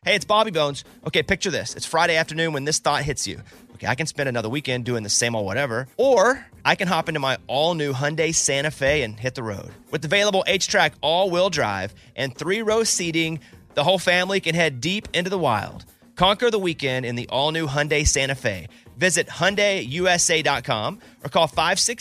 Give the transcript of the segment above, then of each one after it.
Hey, it's Bobby Bones. Okay, picture this. It's Friday afternoon when this thought hits you. Okay, I can spend another weekend doing the same old whatever, or I can hop into my all-new Hyundai Santa Fe and hit the road. With available H-Track all-wheel drive and 3-row seating, the whole family can head deep into the wild. Conquer the weekend in the all-new Hyundai Santa Fe. Visit HyundaiUSA.com or call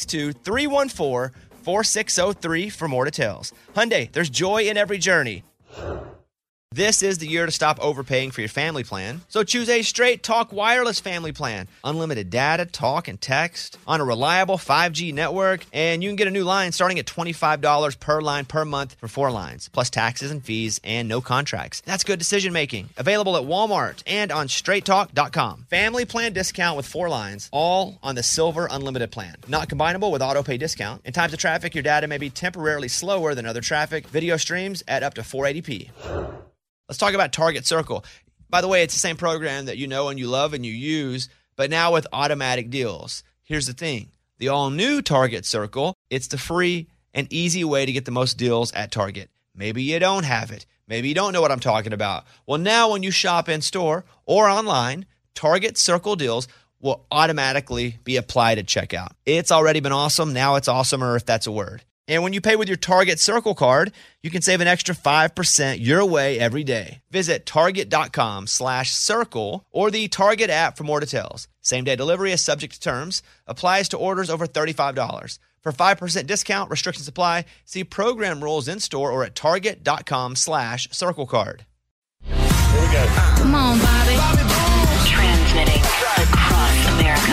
562-314-4603 for more details. Hyundai, there's joy in every journey. This is the year to stop overpaying for your family plan. So choose a Straight Talk Wireless family plan. Unlimited data, talk, and text on a reliable 5G network. And you can get a new line starting at $25 per line per month for 4 lines, plus taxes and fees and no contracts. That's good decision making. Available at Walmart and on straighttalk.com. Family plan discount with 4 lines, all on the Silver Unlimited plan. Not combinable with auto pay discount. In times of traffic, your data may be temporarily slower than other traffic. Video streams at up to 480p. Let's talk about Target Circle. By the way, it's the same program that you know and you love and you use, but now with automatic deals. Here's the thing. The all-new Target Circle, it's the free and easy way to get the most deals at Target. Maybe you don't have it. Maybe you don't know what I'm talking about. Well, now when you shop in-store or online, Target Circle deals will automatically be applied at checkout. It's already been awesome. Now it's awesomer, if that's a word. And when you pay with your Target Circle card, you can save an extra 5% your way every day. Visit Target.com/circle or the Target app for more details. Same-day delivery is subject to terms. Applies to orders over $35. For 5% discount, restrictions apply. See program rules in-store or at Target.com/circle card. Here we go. Come on, Bobby. Transmitting across America.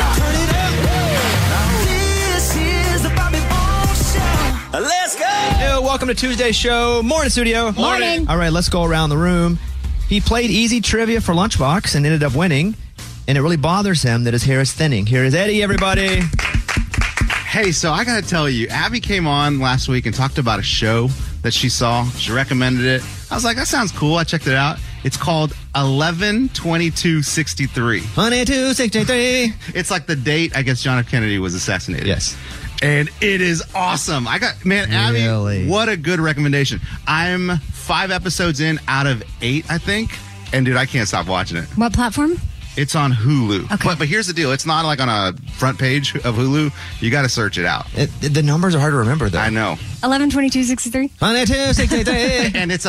This is the Bobby Bones Show. Let's go. Hey, welcome to Tuesday's show. Morning, studio. Morning. All right, let's go around the room. He played easy trivia for Lunchbox and ended up winning, and it really bothers him that his hair is thinning. Here is Eddie, everybody. Hey, so I got to tell you, Abby came on last week and talked about a show that she saw. She recommended it. I was like, that sounds cool. I checked it out. It's called 11/22/63. 2263. It's like the date, I guess, John F. Kennedy was assassinated. Yes. And it is awesome. Abby, Really? what a good recommendation. I'm 5 episodes in out of 8, I think. And dude, I can't stop watching it. What platform? It's on Hulu. Okay. But here's the deal. It's not like on a front page of Hulu. You got to search it out. The numbers are hard to remember, though. I know. 11/22/63. 2263. And it's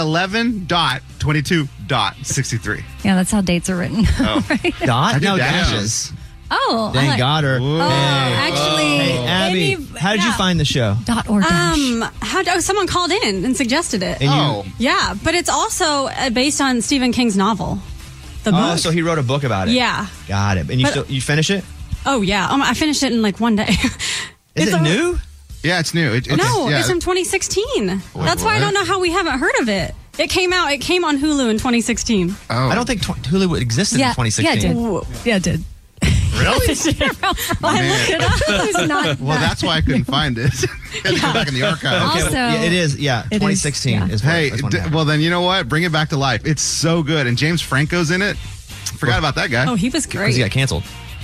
11.22.63. Yeah, that's how dates are written. Oh. Right? Dot? I did No, dashes. dashes. Oh, I Dang, like- got her. Whoa. Oh, actually, Hey, Abby, how did you find the show? dot or dash? Someone called in and suggested it. And you- Oh. Yeah, but it's also based on Stephen King's novel, the book. Oh, so he wrote a book about it. Yeah. Got it. And you finish it? Oh, yeah. I finished it in like one day. Is it new? Yeah, it's new. It's from 2016. That's why I what? don't know how we haven't heard of it. It came on Hulu in 2016. Oh. I don't think Hulu existed in 2016. Yeah, it did. Yeah, it did. Really? I looked it up. It's not Well, that's why I couldn't find it. I had to go back in the archive. Okay, Also- yeah, it is. Yeah, It is, 2016 yeah. is. What, Hey, that's when it happened. well then, you know what? Bring it back to life. It's so good. And James Franco's in it. Forgot about that guy. Oh, he was because he great. got canceled.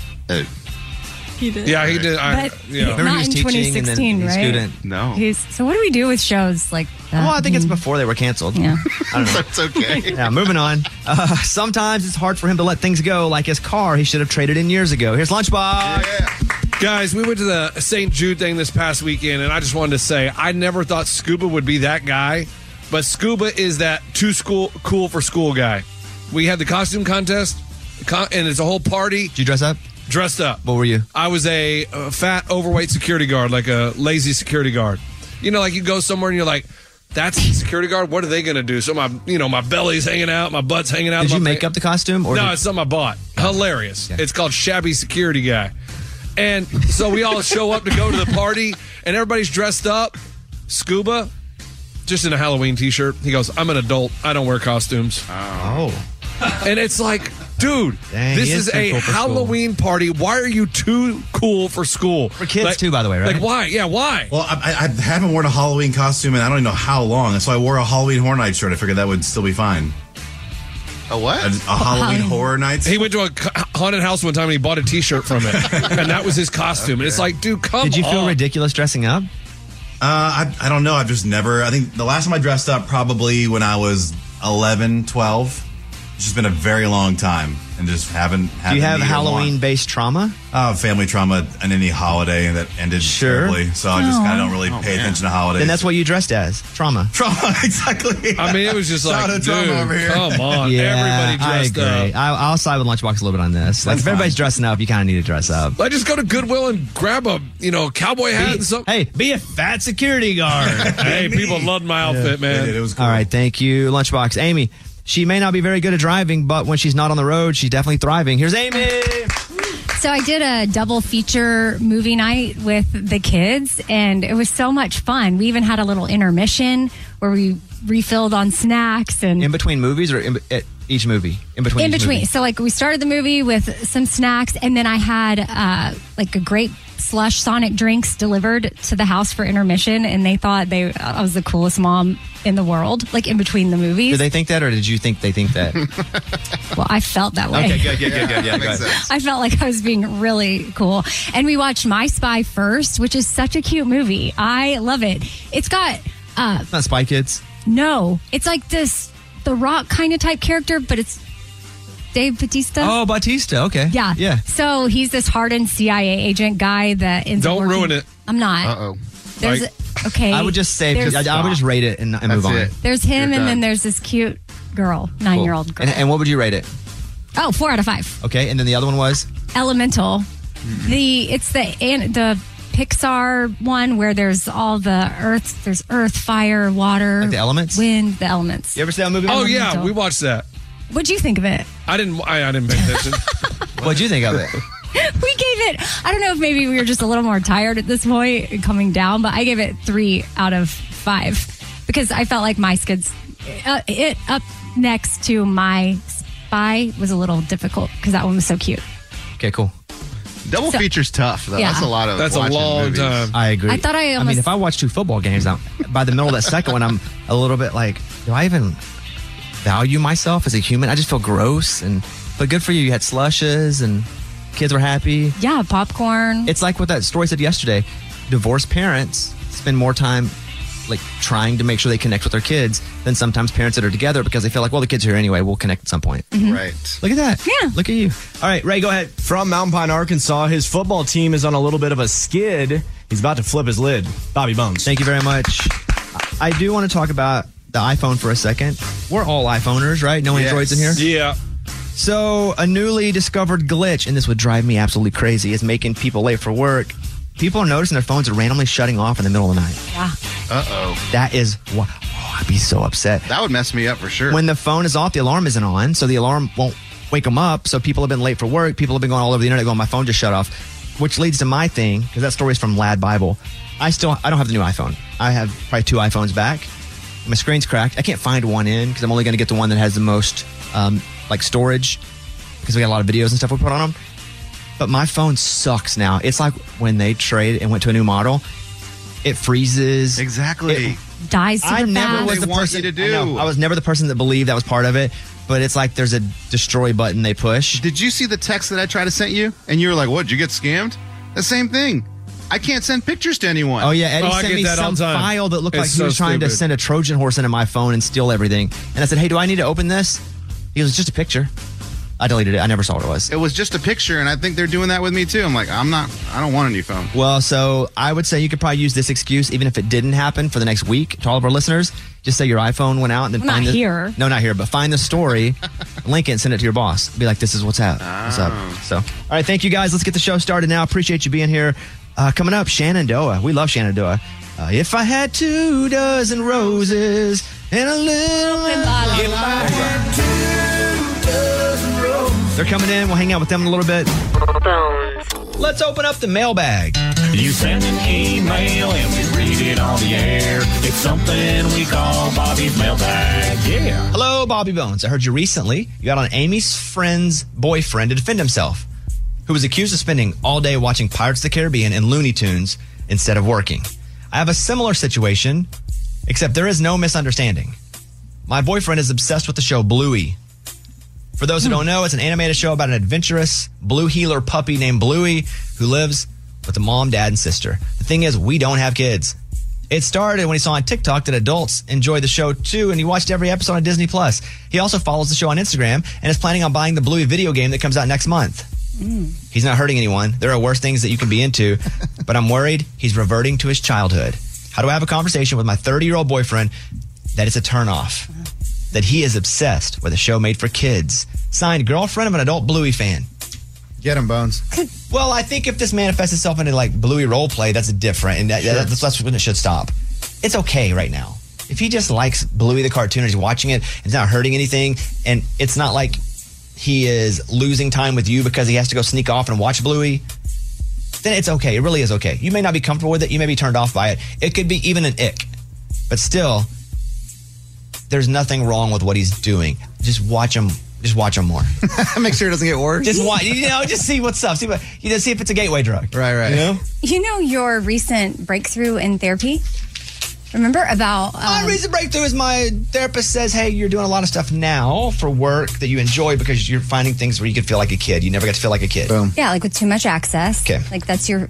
He did. Yeah, he did. But Remember not he was in teaching and then 2016, the right? student. No. So what do we do with shows like that? Well, I think it's before they were canceled. Yeah. I don't know. That's okay. Yeah, moving on. Sometimes it's hard for him to let things go, like his car he should have traded in years ago. Here's Lunchbox. Guys, we went to the St. Jude thing this past weekend, and I just wanted to say I never thought Scuba would be that guy, but Scuba is that cool for school guy. We had the costume contest, and it's a whole party. Did you dress up? Dressed up. What were you? I was a fat, overweight security guard, like a lazy security guard. You know, like you go somewhere and you're like, that's the security guard? What are they going to do? So my belly's hanging out, my butt's hanging out. Did you make up the costume? Or No, it's something I bought. Hilarious. Yeah. It's called Shabby Security Guy. And so we all show up to go to the party, and everybody's dressed up. Scuba, just in a Halloween t-shirt. He goes, I'm an adult. I don't wear costumes. Oh. And it's like, dude, Dang, this he is pretty a cool for school. Halloween party. Why are you too cool for school? For kids too, by the way, right? Like, why? Yeah, why? Well, I haven't worn a Halloween costume in I don't even know how long. So I wore a Halloween Horror Nights shirt. I figured that would still be fine. A what? A Halloween Horror Nights? He went to a haunted house one time and he bought a t-shirt from it. And that was his costume. And it's like, dude, come on. Did you feel ridiculous dressing up? I don't know. I've just never. I think the last time I dressed up probably when I was 11, 12. It's just been a very long time, and just haven't. Do you have Halloween-based trauma? Family trauma and any holiday that ended terribly. So I just kind of don't really pay attention to holidays. Then that's what you dressed as. Trauma. Trauma, exactly. I mean, it was just like, dude, come on. Everybody dressed up. I'll side with Lunchbox a little bit on this. Like, if everybody's dressing up, you kind of need to dress up. Like, just go to Goodwill and grab a, cowboy hat and something. Hey, be a fat security guard. Hey, people loved my outfit, man. It was cool. All right, thank you, Lunchbox. Amy, she may not be very good at driving, but when she's not on the road, she's definitely thriving. Here's Amy. So I did a double feature movie night with the kids, and it was so much fun. We even had a little intermission where we refilled on snacks and In between movies or at each movie? In between. Movie? So like we started the movie with some snacks, and then I had like a great slush Sonic drinks delivered to the house for intermission, and they thought I was the coolest mom in the world, like in between the movies. Did they think that, or did you think they think that? Well, I felt that way. Okay, good. Yeah, makes sense. I felt like I was being really cool. And we watched My Spy first, which is such a cute movie. I love it. It's got It's not Spy Kids. no, it's like this The Rock kind of type character, but it's Dave Bautista. Oh, Bautista. Okay. Yeah. So he's this hardened CIA agent guy that ends up Don't working- ruin it. I'm not. Uh-oh. There's okay. I would just say, There's- I would just rate it and move on. it. There's him, You're and then done. there's this cute girl, 9-year-old girl. And what would you rate it? Oh, 4 out of 5. Okay, and then the other one was? Elemental. It's the Pixar one where there's all the earth. There's earth, fire, water, Like the elements? wind, the elements. You ever see that movie? Oh, yeah, Elemental. we watched that. What'd you think of it? I didn't pay attention. What'd you think of it? We gave it. I don't know if maybe we were just a little more tired at this point and coming down, but I gave it 3 out of 5 because I felt like my skids. It up next to My Spy was a little difficult because that one was so cute. Okay, cool. Double feature's tough, though. Yeah. That's a lot of That's a watching long movies. time. I agree. I thought I mean, almost- if I watch 2 football games, by the middle of that second one, I'm a little bit like, do I even value myself as a human? I just feel gross. But good for you. You had slushes and kids were happy. Yeah, popcorn. It's like what that story said yesterday. Divorced parents spend more time like trying to make sure they connect with their kids than sometimes parents that are together because they feel like, well, the kids are here anyway. We'll connect at some point. Right. Look at that. Yeah. Look at you. All right, Ray, go ahead. From Mountain Pine, Arkansas, his football team is on a little bit of a skid. He's about to flip his lid. Bobby Bones. Thank you very much. I do want to talk about the iPhone for a second. We're all iPhoners, right? No Androids in here? Yeah. So, a newly discovered glitch, and this would drive me absolutely crazy, is making people late for work. People are noticing their phones are randomly shutting off in the middle of the night. Yeah. Uh-oh. That is, I'd be so upset. That would mess me up for sure. When the phone is off, the alarm isn't on, so the alarm won't wake them up. So people have been late for work. People have been going all over the internet going, my phone just shut off, which leads to my thing, because that story is from Lad Bible. I don't have the new iPhone. I have probably 2 iPhones back. My screen's cracked. I can't find one in because I'm only going to get the one that has the most storage because we got a lot of videos and stuff we put on them. But my phone sucks now. It's like when they traded and went to a new model, it freezes. Exactly. Dies super I never fast. was They the want person you to I know. do. I was never the person that believed that was part of it. But it's like there's a destroy button they push. Did you see the text that I tried to send you? And you were like, what, did you get scammed? The same thing. I can't send pictures to anyone. Oh yeah, Eddie I sent get me that all some the time. file that looked It's like he so was trying to stupid. send a Trojan horse into my phone and steal everything. And I said, hey, do I need to open this? He goes, just a picture. I deleted it. I never saw what it was. It was just a picture, and I think they're doing that with me too. I'm like, I don't want a new phone. Well, so I would say you could probably use this excuse, even if it didn't happen, for the next week. To all of our listeners, just say your iPhone went out and then Not find here. No, not here, but find the story, link it, and send it to your boss. Be like, this is what's up. What's up? So, all right, thank you guys. Let's get the show started now. Appreciate you being here. Coming up, Shenandoah. We love Shenandoah. If I had 2 dozen roses and a little. If I had 2 dozen roses. They're coming in. We'll hang out with them in a little bit. Bones. Let's open up the mailbag. You send an email and we read it on the air. It's something we call Bobby's mailbag. Yeah. Hello, Bobby Bones. I heard you recently. You got on Amy's friend's boyfriend to defend himself, who was accused of spending all day watching Pirates of the Caribbean and Looney Tunes instead of working. I have a similar situation, except there is no misunderstanding. My boyfriend is obsessed with the show Bluey. For those who don't know, it's an animated show about an adventurous blue heeler puppy named Bluey who lives with a mom, dad, and sister. The thing is, we don't have kids. It started when he saw on TikTok that adults enjoy the show too, and he watched every episode on Disney+. He also follows the show on Instagram and is planning on buying the Bluey video game that comes out next month. He's not hurting anyone. There are worse things that you can be into, but I'm worried he's reverting to his childhood. How do I have a conversation with my 30-year-old boyfriend that it's a turnoff? That he is obsessed with a show made for kids. Signed, girlfriend of an adult Bluey fan. Get him, Bones. Well, I think if this manifests itself into like Bluey role play, that's different, and that's when it should stop. It's okay right now. If he just likes Bluey the cartoon and he's watching it, it's not hurting anything, and it's not like he is losing time with you because he has to go sneak off and watch Bluey, then it's okay. It really is okay. You may not be comfortable with it. You may be turned off by it. It could be even an ick. But still, there's nothing wrong with what he's doing. Just watch him. Just watch him more. Make sure it doesn't get worse. Just watch, just see what's up. See if it's a gateway drug. Right. You know your recent breakthrough in therapy? Remember about... my recent breakthrough is my therapist says, hey, you're doing a lot of stuff now for work that you enjoy because you're finding things where you could feel like a kid. You never got to feel like a kid. Boom. Yeah, like with Too Much Access. Okay. Like that's your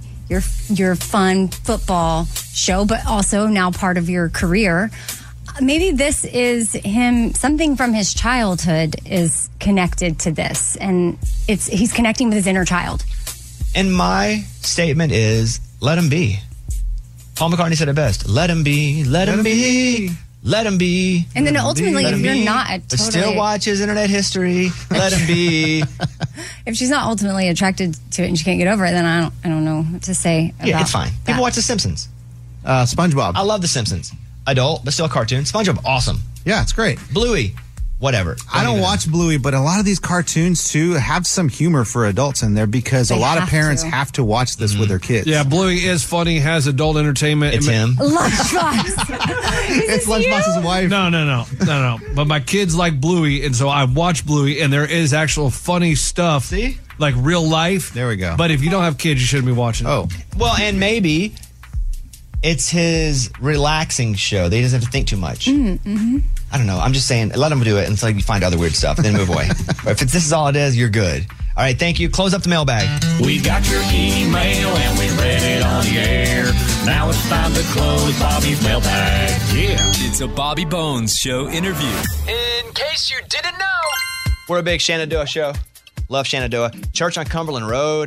fun football show, but also now part of your career. Maybe this is him, something from his childhood is connected to this, and he's connecting with his inner child. And my statement is, let him be. Paul McCartney said it best. Let him be, let him be, let him be. And then ultimately, if you're not a but still watch his internet history, let him be. If she's not ultimately attracted to it and she can't get over it, then I don't know what to say about Yeah, it's fine. that. People watch The Simpsons. SpongeBob. I love The Simpsons. Adult, but still a cartoon. SpongeBob, awesome. Yeah, it's great. Bluey, whatever. I don't watch Bluey, but a lot of these cartoons, too, have some humor for adults in there because a lot of parents have to watch this with their kids. Yeah, Bluey is funny, has adult entertainment. It's him. Lunchbox. It's Lunchbox's wife. No. But my kids like Bluey, and so I watch Bluey, and there is actual funny stuff. See? Like real life. There we go. But if you don't have kids, you shouldn't be watching it. Oh. Well, and maybe it's his relaxing show. They doesn't have to think too much. I don't know. I'm just saying, let him do it until you find other weird stuff, then move away. Or if this is all it is, you're good. All right, thank you. Close up the mailbag. We got your email and we read it on the air. Now it's time to close Bobby's mailbag. Yeah. It's a Bobby Bones Show interview. In case you didn't know, we're a big Shenandoah show. Love Shenandoah. Church on Cumberland Road.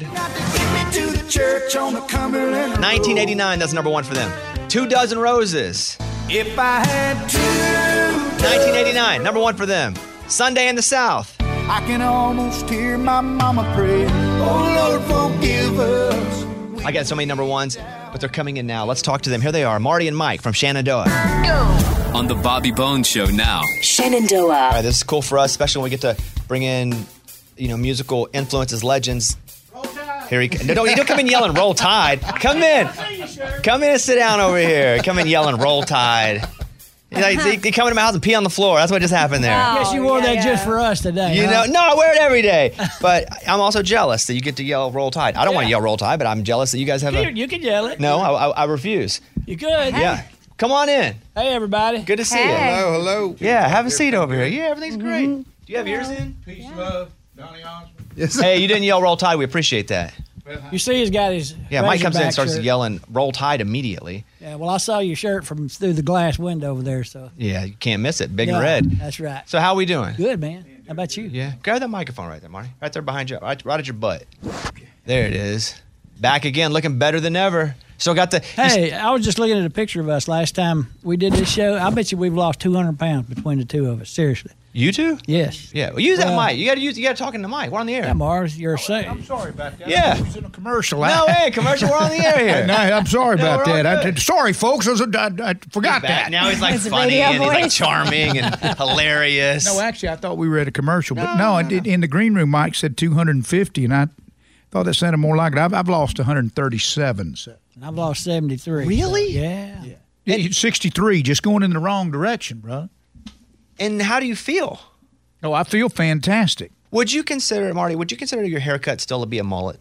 1989, that's number one for them. 2 Dozen Roses. If I had to, 1989, number one for them. Sunday in the South. I can almost hear my mama pray. Oh, Lord, forgive us. I got so many number ones, but they're coming in now. Let's talk to them. Here they are, Marty and Mike from Shenandoah. On the Bobby Bones Show now. Shenandoah. All right, this is cool for us, especially when we get to bring in, musical influences, legends. Here he no, you don't come in yelling "Roll Tide." Come in and sit down over here. Come in yelling "Roll Tide." You come into my house and pee on the floor. That's what just happened there. Guess you wore that just for us today. No, I wear it every day. But I'm also jealous that you get to yell "Roll Tide." I don't want to yell "Roll Tide," but I'm jealous that you guys have You can yell it. No, I refuse. You could. Yeah. Come on in. Hey, everybody. Good to see you. Hello. Yeah, have a seat over here. Yeah, everything's great. Do you have yours in? Peace, love, Donnie Osmond. Yes. Hey, you didn't yell "Roll Tide." We appreciate that. You see he's got his Mike comes in and starts shirt. yelling "Roll Tide" immediately. Yeah, well, I saw your shirt from through the glass window over there, so. Yeah, you can't miss it. Big and Yeah, red. That's right. So how we doing? Good, man. How about you? Yeah. Grab that microphone right there, Marty. Right there behind you. Right at your butt. There it is. Back again, looking better than ever. Still got the... Hey, I was just looking at a picture of us last time we did this show. I bet you we've lost 200 pounds between the two of us. Seriously. You two? Yes. Yeah. Well, use that mic. You got to talk in the mic. We're on the air. Yeah, Mars, you're saying. I'm sorry about that. Yeah. I was in a commercial. No, hey, commercial. We're on the air here. No, I'm sorry No, about we're all that. good. Sorry, folks. I forgot He's back. that. Now he's like It's funny radio and he's like voice. charming and hilarious. No, actually, I thought we were at a commercial. But no, I did, in the green room, Mike said 250, and I thought that sounded more like it. I've lost 137. So. I've lost 73. Really? So, yeah. Yeah, 63, just going in the wrong direction, bro. And how do you feel? Oh, I feel fantastic. Would you consider, Marty, your haircut still to be a mullet?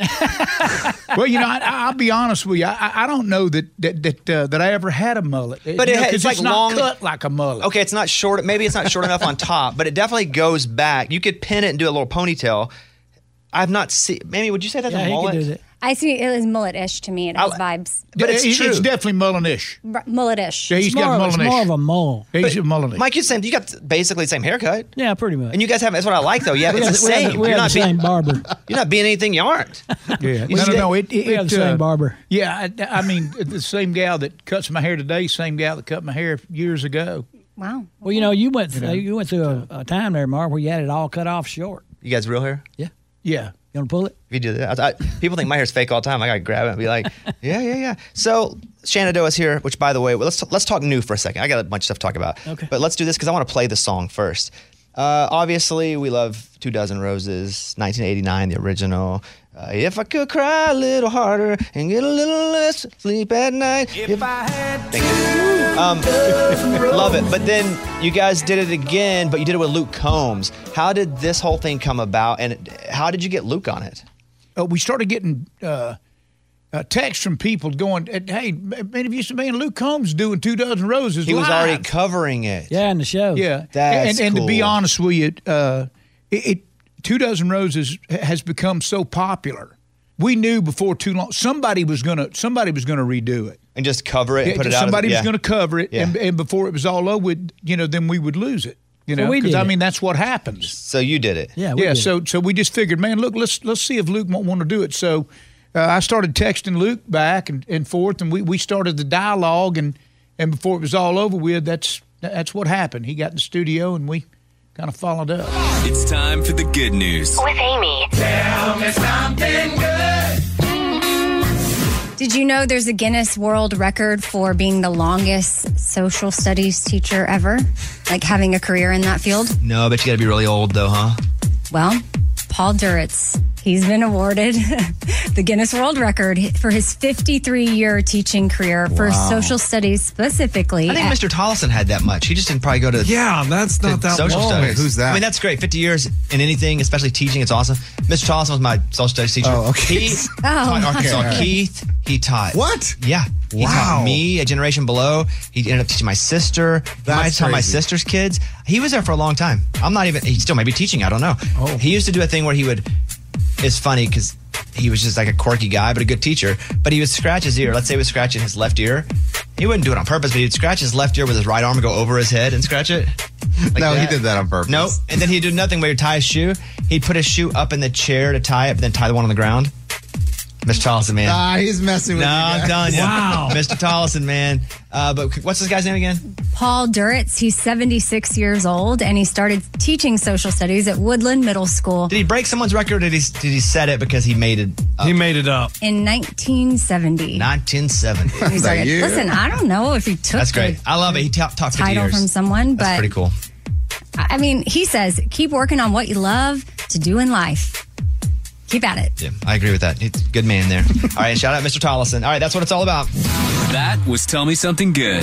Well, I'll be honest with you. I don't know that I ever had a mullet. But it's like not long, cut like a mullet. Okay, it's not short. Maybe it's not short enough on top, but it definitely goes back. You could pin it and do a little ponytail. I've not seen. Maybe would you say that's Yeah, a he could mullet? do that. I see it was mullet-ish to me. It has vibes. But it's definitely Mullen-ish. Mullet-ish. Yeah, he's got It's Mullen-ish. more of a mole. He's a Mullen-ish. Mike, you got basically the same haircut. Yeah, pretty much. And you guys have, that's what I like though. Yeah, it's the same. We have the same barber. You're not being anything you aren't. Yeah. No. We have the same barber. Yeah, I mean, the same gal that cuts my hair today, same gal that cut my hair years ago. Wow. Well, you went through a time there, Mark, where you had it all cut off short. You guys real hair? Yeah. Yeah. You want to pull it? If you do that, people think my hair's fake all the time. I gotta grab it and be like, yeah. So Shenandoah's here, which by the way, let's talk new for a second. I got a bunch of stuff to talk about. Okay. But let's do this because I want to play the song first. Obviously, we love 2 Dozen Roses, 1989, the original. If I could cry a little harder and get a little less sleep at night. If I had to. Love it. But then you guys did it again, but you did it with Luke Combs. How did this whole thing come about, and how did you get Luke on it? We started getting texts from people going, hey, man, have you seen Luke Combs doing 2 Dozen Roses He was live? already covering it. Yeah, in the show. Yeah. That's and cool. to be honest with you, 2 Dozen Roses has become so popular. We knew before too long somebody was gonna redo it and just cover it and put it out. Somebody was gonna cover it, and before it was all over, then we would lose it. Because I mean that's what happens. So you did it. Yeah. So we just figured, man, look, let's see if Luke won't want to do it. So I started texting Luke back and forth, and we started the dialogue, and before it was all over with, that's what happened. He got in the studio, and we kind of followed up. It's time for the good news. With Amy. Tell me something good. Did you know there's a Guinness World Record for being the longest social studies teacher ever? Like having a career in that field? No, I bet you got to be really old though, huh? Well, Paul Duritz. He's been awarded the Guinness World Record for his 53-year teaching career for social studies specifically. I think Mr. Tollison had that much. He just didn't probably go to that's not that social long. studies. Wait, who's that? I mean, that's great. 50 years in anything, especially teaching, it's awesome. Mr. Tollison was my social studies teacher. Oh, okay. He taught Arkansas. Okay. Keith, he taught. What? Yeah. He taught me, a generation below. He ended up teaching my sister. He might have taught my sister's kids. He was there for a long time. He still might be teaching. I don't know. Oh. He used to do a thing where it's funny because he was just like a quirky guy, but a good teacher. But he would scratch his ear. Let's say he was scratching his left ear. He wouldn't do it on purpose, but he'd scratch his left ear with his right arm and go over his head and scratch it. Like No, that. he did that on purpose. Nope. And then he'd do nothing but he'd tie his shoe. He'd put his shoe up in the chair to tie it, but then tie the one on the ground. Mr. Tollison, man. He's messing with you. I'm done. Wow. Mr. Tollison, man. But what's this guy's name again? Paul Duritz. He's 76 years old, and he started teaching social studies at Woodland Middle School Did he break someone's record, or did he set it because he made it up? He made it up. in 1970. 1970. He started, you? listen, I don't know if he took That's great. the I love it. He talked 50 title years. from someone, That's but pretty cool. I mean, he says, keep working on what you love to do in life. Keep at it. Yeah, I agree with that. He's a good man there. All right, shout out Mr. Tollison. All right, that's what it's all about. That was Tell Me Something Good.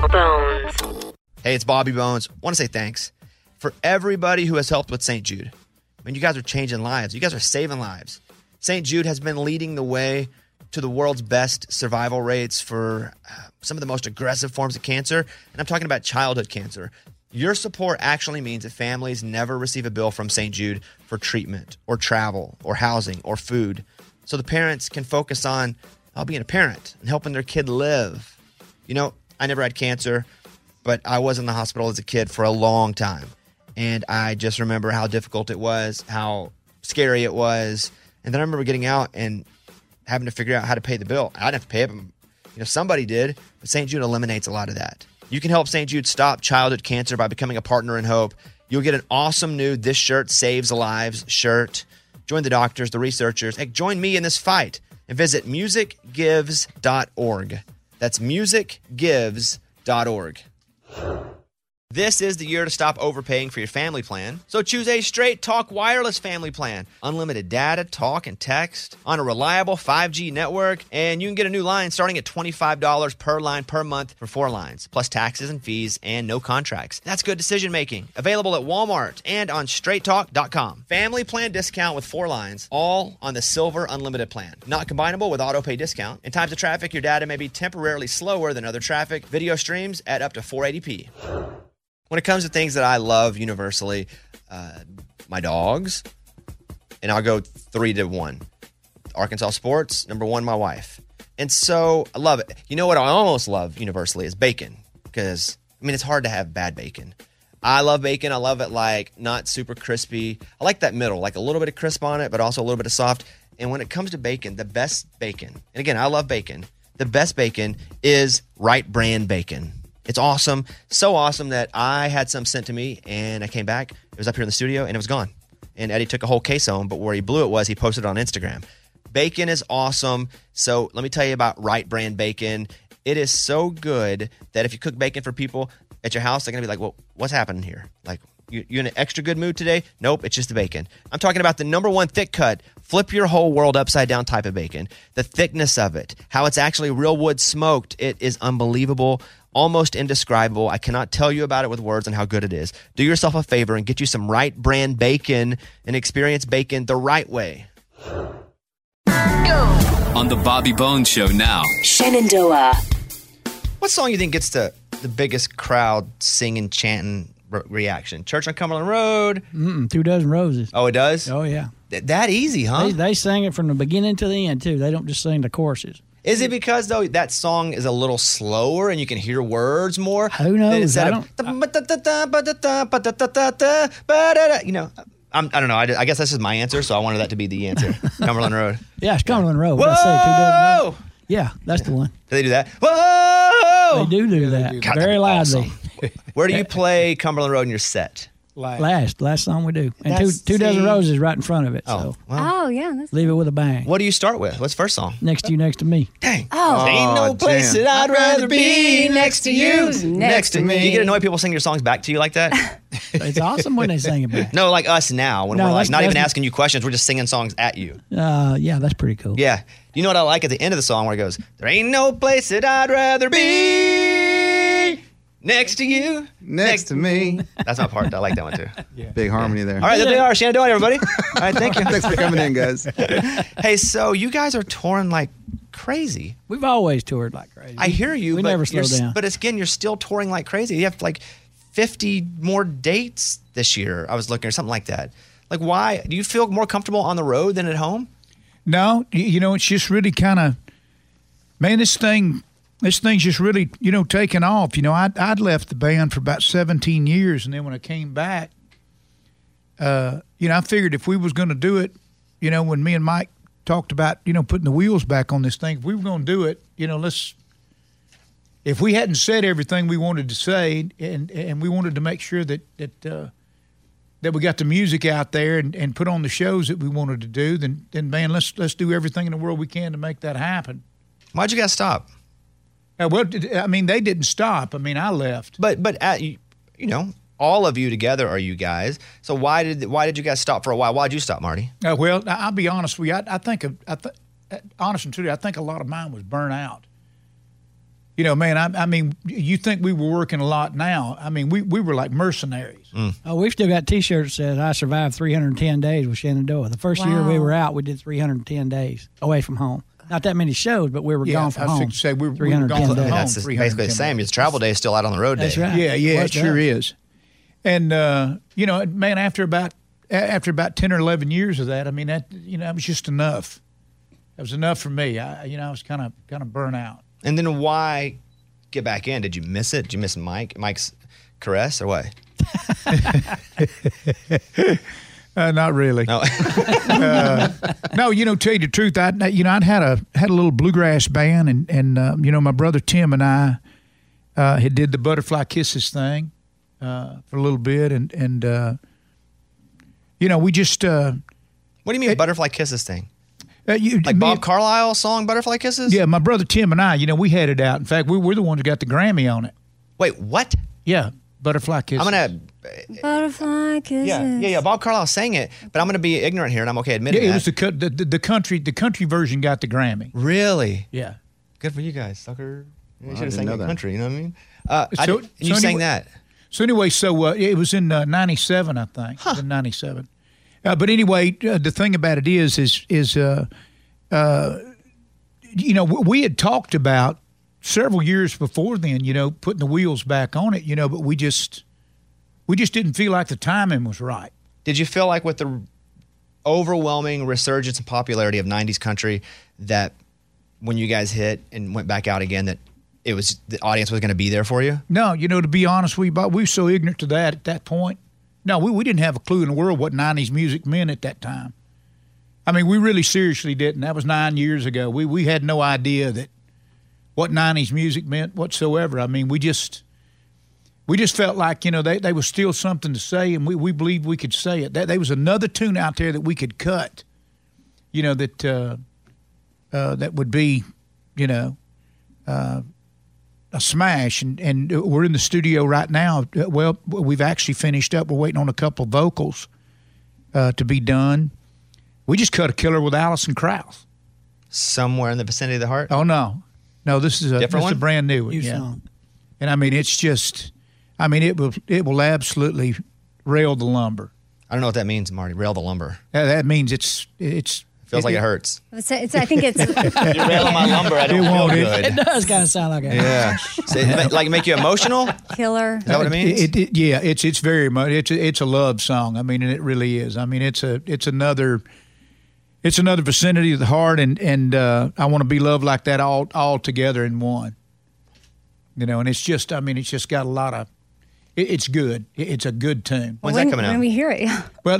Bones. Hey, it's Bobby Bones. Want to say thanks for everybody who has helped with St. Jude. I mean, you guys are changing lives. You guys are saving lives. St. Jude has been leading the way to the world's best survival rates for some of the most aggressive forms of cancer, and I'm talking about childhood cancer. Your support actually means that families never receive a bill from St. Jude for treatment or travel or housing or food, so the parents can focus on being a parent and helping their kid live. You know, I never had cancer, but I was in the hospital as a kid for a long time, and I just remember how difficult it was, how scary it was, and then I remember getting out and having to figure out how to pay the bill. I didn't have to pay it. Somebody did, but St. Jude eliminates a lot of that. You can help St. Jude stop childhood cancer by becoming a partner in hope. You'll get an awesome new This Shirt Saves Lives shirt. Join the doctors, the researchers. Hey, join me in this fight and visit musicgives.org. That's musicgives.org. This is the year to stop overpaying for your family plan. So choose a Straight Talk Wireless family plan. Unlimited data, talk, and text on a reliable 5G network. And you can get a new line starting at $25 per line per month for 4 lines, plus taxes and fees and no contracts. That's good decision making. Available at Walmart and on straighttalk.com. Family plan discount with 4 lines, all on the Silver Unlimited plan. Not combinable with auto pay discount. In times of traffic, your data may be temporarily slower than other traffic. Video streams at up to 480p. When it comes to things that I love universally, my dogs, and I'll go 3 to 1. Arkansas sports, number one, my wife. And so I love it. You know what I almost love universally is bacon, because, I mean, it's hard to have bad bacon. I love bacon. I love it like not super crispy. I like that middle, like a little bit of crisp on it, but also a little bit of soft. And when it comes to bacon, the best bacon, and again, I love bacon. The best bacon is Wright Brand bacon. It's awesome. So awesome that I had some sent to me and I came back. It was up here in the studio and it was gone. And Eddie took a whole case home, but where he blew it was he posted it on Instagram. Bacon is awesome. So let me tell you about Wright Brand bacon. It is so good that if you cook bacon for people at your house, they're going to be like, well, what's happening here? Like, you in an extra good mood today? Nope, it's just the bacon. I'm talking about the number one thick cut, flip your whole world upside down type of bacon. The thickness of it, how it's actually real wood smoked. It is unbelievable, almost indescribable. I cannot tell you about it with words and how good it is. Do yourself a favor and get you some Wright Brand bacon and experience bacon the right way. On the Bobby Bones Show now. Shenandoah. What song you think gets the biggest crowd singing, chanting reaction? Church on Cumberland Road? 2 Dozen Roses. Oh, it does? Oh, yeah. That easy, huh? They sing it from the beginning to the end, too. They don't just sing the choruses. Is it because, though, that song is a little slower and you can hear words more? Who knows? I don't. You know, I don't know. I guess that's just my answer, so I wanted that to be the answer. Cumberland Road. Yeah, it's Cumberland Road. Whoa! What I say, 2 Dozen Roses. Yeah, that's the one. Do they do that? Whoa! They do that. God, very loudly. Awesome. Where do you play Cumberland Road in your set? Last song we do. And That's- two Dozen see- Roses right in front of it. Oh, So well. Oh, yeah. That's leave it with a bang. What do you start with? What's the first song? Next to you, next to me. Dang. Oh. Ain't no place damn. that I'd rather be next to you, Next to me. Do you get annoyed people sing your songs back to you like that? It's awesome when they sing it back. No, like us now, when No, we're like that's- not even that's- asking you questions, we're just singing songs at you. Yeah, that's pretty cool. Yeah. You know what I like at the end of the song where it goes, there ain't no place that I'd rather be next to you, Next to me. That's my part. I like that one too. Big harmony there. All right, there they are. Shenandoah, everybody. All right, thank you. Thanks for coming in, guys. Hey, so you guys are touring like crazy. We've always toured like crazy. I hear you. We but never slow you're- down. But again, you're still touring like crazy. You have like 50 more dates this year. I was looking or something like that. Like, why? Do you feel more comfortable on the road than at home? No, you know, it's just really kind of, man, this thing's just really, you know, taken off. You know, I'd left the band for about 17 years, and then when I came back, you know, I figured if we was going to do it, you know, when me and Mike talked about, you know, putting the wheels back on this thing, if we were going to do it, you know, if we hadn't said everything we wanted to say, and we wanted to make sure that we got the music out there and put on the shows that we wanted to do, then man, let's do everything in the world we can to make that happen. Why'd you guys stop? Well, I mean, they didn't stop. I mean, I left. But you know, all of you together are you guys. So why did you guys stop for a while? Why'd you stop, Marty? Well, I'll be honest with you. I think honest and true, I think a lot of mine was burnt out. You know, man, I mean, you think we were working a lot now. I mean, we were like mercenaries. Oh, we've still got T-shirts that says I survived 310 days with Shenandoah. The first year we were out, we did 310 days away from home. Not that many shows, but we were gone from I was home. fixing to say we were 310 gone from days. home. That's basically the same. It's travel day, still out on the road day. That's right. Yeah, It it sure is. And you know, man, after about 10 or 11 years of that, I mean, that, you know, it was just enough. It was enough for me. I was kind of burnt out. And then why get back in? Did you miss it? Did you miss Mike's caress or what? Not really. No. No, you know, tell you the truth, I'd had a little bluegrass band, and you know, my brother Tim and I had did the Butterfly Kisses thing for a little bit, and you know, we just. What do you mean Butterfly Kisses thing? Like Bob Carlisle song Butterfly Kisses? Yeah, my brother Tim and I, you know, we had it out. In fact, we were the ones who got the Grammy on it. Wait, what? Yeah, Butterfly Kisses. I'm gonna. Butterfly kisses. Yeah. Bob Carlisle sang it, but I'm gonna be ignorant here, and I'm okay admitting Yeah, it that. was the country version got the Grammy. Really? Yeah. Good for you guys, sucker. You Well, I should have didn't sang know the that. country. You know what I mean? You So sang anyway- that. So anyway, it was in 97, I think. It was in 97. But anyway, the thing about it is you know, we had talked about several years before then, you know, putting the wheels back on it, you know, but we just didn't feel like the timing was right. Did you feel like with the overwhelming resurgence and popularity of 90s country that when you guys hit and went back out again, that it was the audience was going to be there for you? No, to be honest, we were so ignorant to that at that point. No, we didn't have a clue in the world what 90s music meant at that time. I mean, we really seriously didn't. That was 9 years ago. We had no idea that what 90s music meant whatsoever. I mean, we just felt like, they was still something to say, and we believed we could say it. There was another tune out there that we could cut, that would be, a smash, and we're in the studio right now. Well, we've actually finished up. We're waiting on a couple of vocals to be done. We just cut a killer with Alison Krauss. Somewhere in the vicinity of the heart? Oh, no, this is a brand new one. New yeah. song. And I mean, it's just, it will absolutely rail the lumber. I don't know what that means, Marty. Rail the lumber. That means it's feels like it hurts. I think it's. You're railing my lumber. I don't feel good. It does kind of sound like it. Yeah. So like make you emotional? Killer. Is that what it means? It's very much. It's a love song. I mean, and it really is. I mean, it's another vicinity of the heart, and I want to be loved like that all together in one. And it's just got a lot of. It's good. It's a good tune. When's that coming out? When we hear it. Well,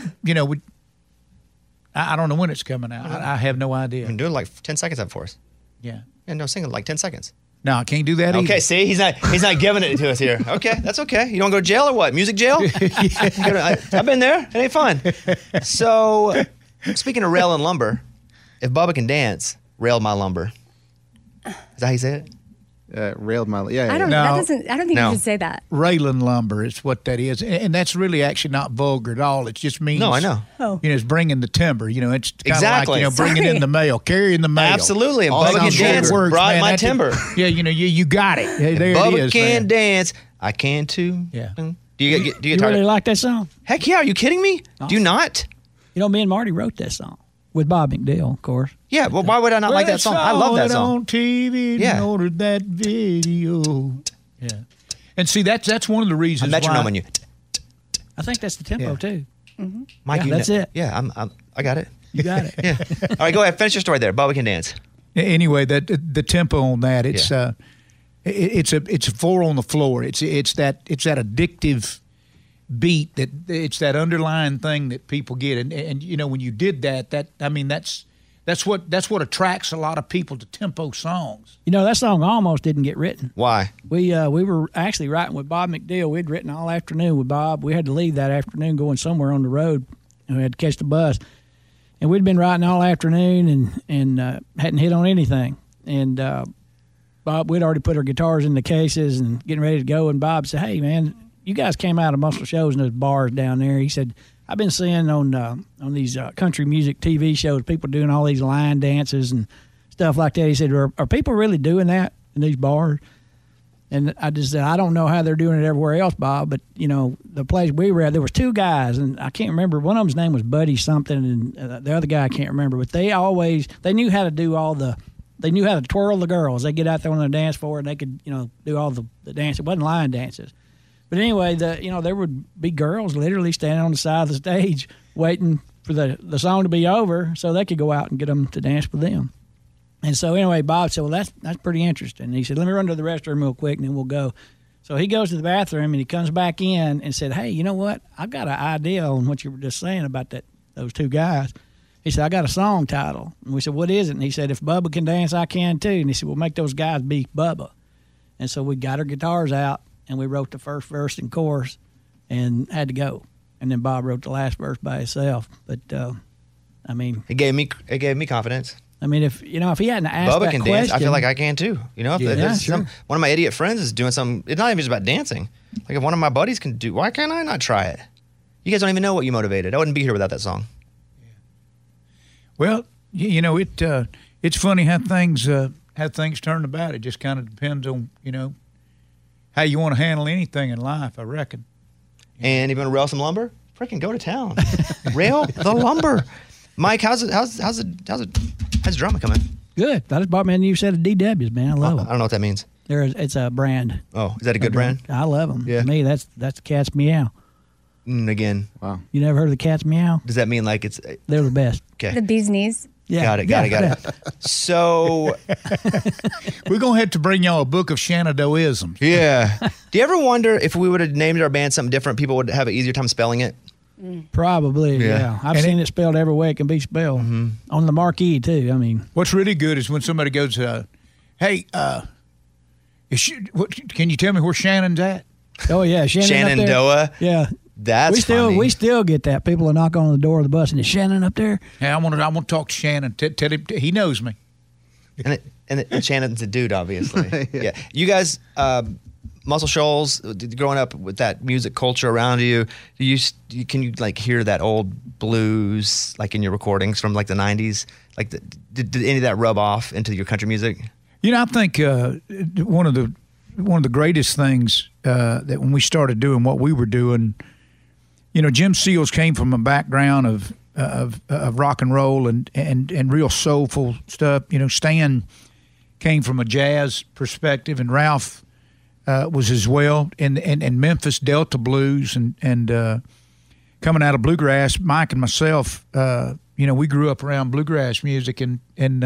I don't know when it's coming out. I have no idea. You can do it like 10 seconds of it for us. Yeah. Yeah, no, sing it like 10 seconds. No, I can't do that either. Okay, see, he's not giving it to us here. Okay, that's okay. You don't go to jail or what? Music jail? I've been there. It ain't fun. So, speaking of rail and lumber, if Bubba can dance, rail my lumber. Is that how you say it? Railed my I don't. No. That doesn't. I don't think you should say that. Railing lumber is what that is, and that's really actually not vulgar at all. It just means No, I know. Oh. It's bringing the timber. It's kind Exactly. of like bringing in the mail, carrying the mail. Absolutely. And All Bubba can sounds dance. good. Brought Man, my that's it. timber. Yeah, you got it. Hey, there Bubba it is. can man. dance. I can too. Yeah. Do you get You tired? really like that song? Heck yeah! Are you kidding me? Do you not? Me and Marty wrote that song with Bob McDill, of course. Yeah. Well, why would I not like that song? I love that song. On TV Yeah. and ordered that video. Yeah. And see, that's one of the reasons. A metronome why, on you. I think that's the tempo too. Mike, Yeah, that's it. Yeah, I got it. You got it. Yeah. All right, go ahead. Finish your story there. Bubba can dance. Anyway, the tempo on that, it's a 4 on the floor. It's that addictive beat, that it's that underlying thing that people get, and when you did that's what attracts a lot of people to tempo songs. That song almost didn't get written. Why? We were actually writing with Bob McDill. We'd written all afternoon with Bob. We had to leave that afternoon going somewhere on the road, and we had to catch the bus. And we'd been writing all afternoon and hadn't hit on anything. And Bob, we'd already put our guitars in the cases and getting ready to go. And Bob said, "Hey, man, you guys came out of muscle shows in those bars down there." He said, "I've been seeing on these country music TV shows people doing all these line dances and stuff like that." He said, "Are people really doing that in these bars?" And I just said, "I don't know how they're doing it everywhere else, Bob, but the place we were at, there was 2 guys, and I can't remember. One of them's name was Buddy something, and the other guy I can't remember. But they knew how to do they knew how to twirl the girls. They get out there on the dance floor and they could do all the dance. It wasn't line dances." But anyway, there would be girls literally standing on the side of the stage waiting for the song to be over so they could go out and get them to dance with them. And so anyway, Bob said, "Well, that's pretty interesting." And he said, "Let me run to the restroom real quick and then we'll go." So he goes to the bathroom and he comes back in and said, "Hey, you know what? I've got an idea on what you were just saying about those 2 guys." He said, "I got a song title." And we said, "What is it?" And he said, "If Bubba can dance, I can too." And he said, "Well, make those guys be Bubba." And so we got our guitars out and we wrote the first verse and chorus and had to go. And then Bob wrote the last verse by himself. But, It gave me confidence. if he hadn't asked Bubba that can question. dance. I feel like I can too. Sure. One of my idiot friends is doing something. It's not even just about dancing. Like if one of my buddies can do, why can't I not try it? You guys don't even know what you motivated. I wouldn't be here without that song. Well, it's funny how things turn about. It just kind of depends on how you want to handle anything in life, I reckon. And you want to rail some lumber? Freaking go to town. Rail the lumber. Mike, how's drama coming? Good. I just bought me a new set of DWs, man. I love them. I don't know what that means. It's a brand. Oh, is that a good brand? I love them. Yeah. To me, that's the cat's meow. Again. Wow. You never heard of the Cat's Meow? Does that mean like it's... They're the best. Okay. The bee's knees. Yeah. Got it. So... We're going to have to bring y'all a book of Shenandoah-isms. Yeah. Do you ever wonder if we would have named our band something different, people would have an easier time spelling it? Probably, yeah. I've seen it spelled every way it can be spelled. On the marquee, too. I mean, what's really good is when somebody goes, hey, can you tell me where Shannon's at? Oh, yeah. Shenandoah? Yeah. That's funny. We still get that. People will knock on the door of the bus, and is Shannon up there? Hey, I want to talk to Shannon. Tell him he knows me. And Shannon's a dude, obviously. Yeah. You guys... Muscle Shoals, growing up with that music culture around you, can you like hear that old blues like in your recordings from like the 90s? Like did any of that rub off into your country music? You know, I think one of the greatest things that when we started doing what we were doing, you know, Jim Seals came from a background of rock and roll and real soulful stuff. You know, Stan came from a jazz perspective, and Ralph was as well, and Memphis Delta blues, and coming out of bluegrass. Mike and myself, you know, we grew up around bluegrass music, and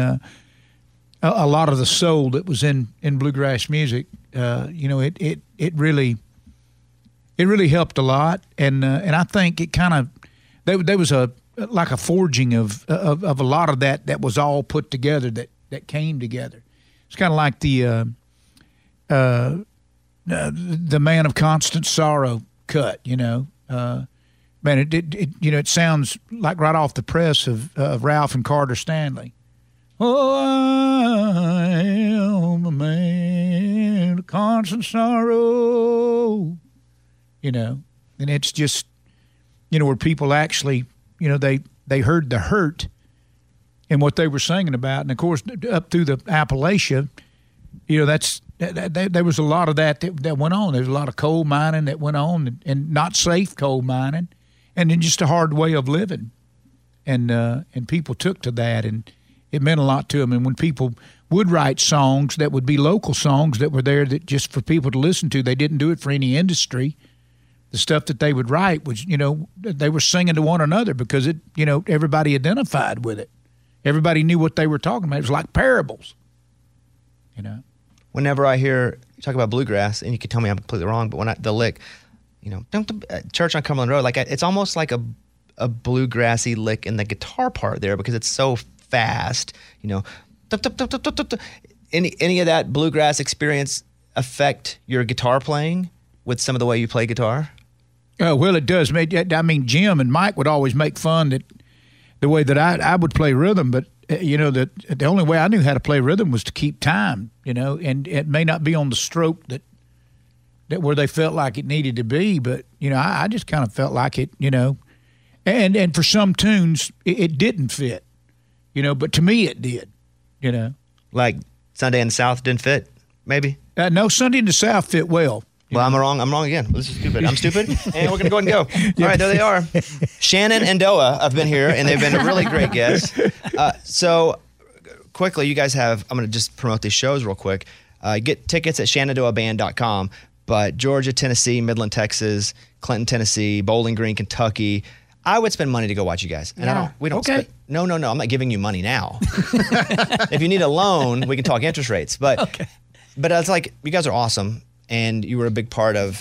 a lot of the soul that was in bluegrass music. You know, it really helped a lot, and I think it kind of there was like a forging of a lot of that was all put together that came together. It's kind of like the Man of Constant Sorrow cut, you know. Man, it you know, it sounds like right off the press of Ralph and Carter Stanley. Oh, I am a man of constant sorrow. You know, and it's just, you know, where people actually, you know, they heard the hurt in what they were singing about. And, of course, up through the Appalachia, you know, there was a lot of that went on. There's a lot of coal mining that went on, and not safe coal mining, and then just a hard way of living. And people took to that, and it meant a lot to them. And when people would write songs that would be local songs that were there that just for people to listen to, they didn't do it for any industry. The stuff that they would write was, you know, they were singing to one another because it, you know, everybody identified with it. Everybody knew what they were talking about. It was like parables, you know. Whenever I hear you talk about bluegrass, and you can tell me I'm completely wrong, but when the lick, you know, Church on Cumberland Road, like it's almost like a bluegrassy lick in the guitar part there because it's so fast, you know. Any of that bluegrass experience affect your guitar playing with some of the way you play guitar? Well, it does. I mean, Jim and Mike would always make fun that the way that I would play rhythm, but you know, that the only way I knew how to play rhythm was to keep time, you know, and it may not be on the stroke that where they felt like it needed to be, but you know, I just kind of felt like it, you know, and for some tunes it didn't fit, you know, but to me it did, you know. Like Sunday in the South didn't fit, maybe? No, Sunday in the South fit well. Well, I'm wrong again. This is stupid. I'm stupid, and we're going to go ahead and go. All right, there they are. Shannon and Doa have been here, and they've been a really great guest. So, quickly, you guys have, I'm going to just promote these shows real quick. Get tickets at shenandoahband.com, but Georgia, Tennessee, Midland, Texas, Clinton, Tennessee, Bowling Green, Kentucky. I would spend money to go watch you guys. And we don't spend, no, I'm not giving you money now. If you need a loan, we can talk interest rates. But it's like, you guys are awesome. And you were a big part of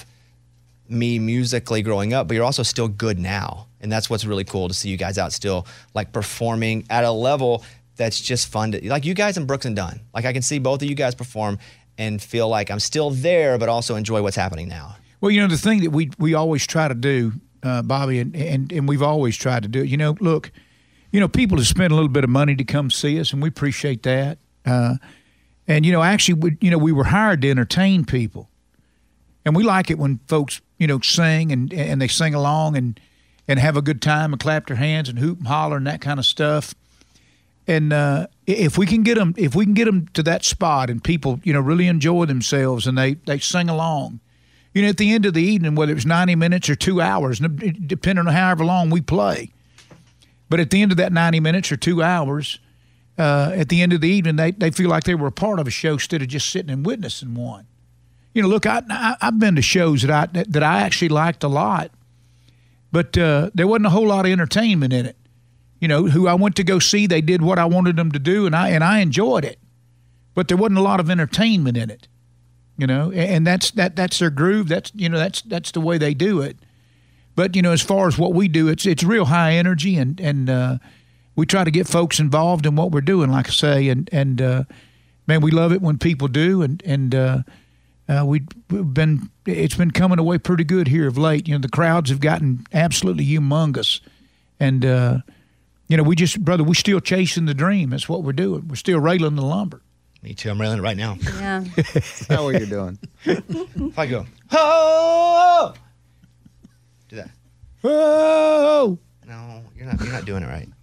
me musically growing up, but you're also still good now. And that's what's really cool to see you guys out still like performing at a level that's just fun to, like you guys and Brooks and Dunn. Like I can see both of you guys perform and feel like I'm still there, but also enjoy what's happening now. Well, you know, the thing that we always try to do, Bobby, and we've always tried to do it, you know, look, you know, people have spent a little bit of money to come see us, and we appreciate that. And, you know, actually, we were hired to entertain people. And we like it when folks, you know, sing and they sing along and have a good time and clap their hands and hoop and holler and that kind of stuff. And if we can get them to that spot and people, you know, really enjoy themselves and they sing along, you know, at the end of the evening, whether it's 90 minutes or 2 hours, depending on however long we play, but at the end of that 90 minutes or 2 hours, at the end of the evening, they feel like they were a part of a show instead of just sitting and witnessing one. You know, look, I've been to shows that I actually liked a lot, but there wasn't a whole lot of entertainment in it. You know, who I went to go see, they did what I wanted them to do, and I enjoyed it. But there wasn't a lot of entertainment in it. You know, and that's their groove. That's the way they do it. But you know, as far as what we do, it's real high energy, and we try to get folks involved in what we're doing. Like I say, and man, we love it when people do, and it's been coming away pretty good here of late. You know, the crowds have gotten absolutely humongous, and you know, we still chasing the dream. That's what we're doing. We're still railing the lumber. Me too. I'm railing it right now. Yeah. That's not what you're doing. If I go, oh, do that. Oh, No, you're not doing it right.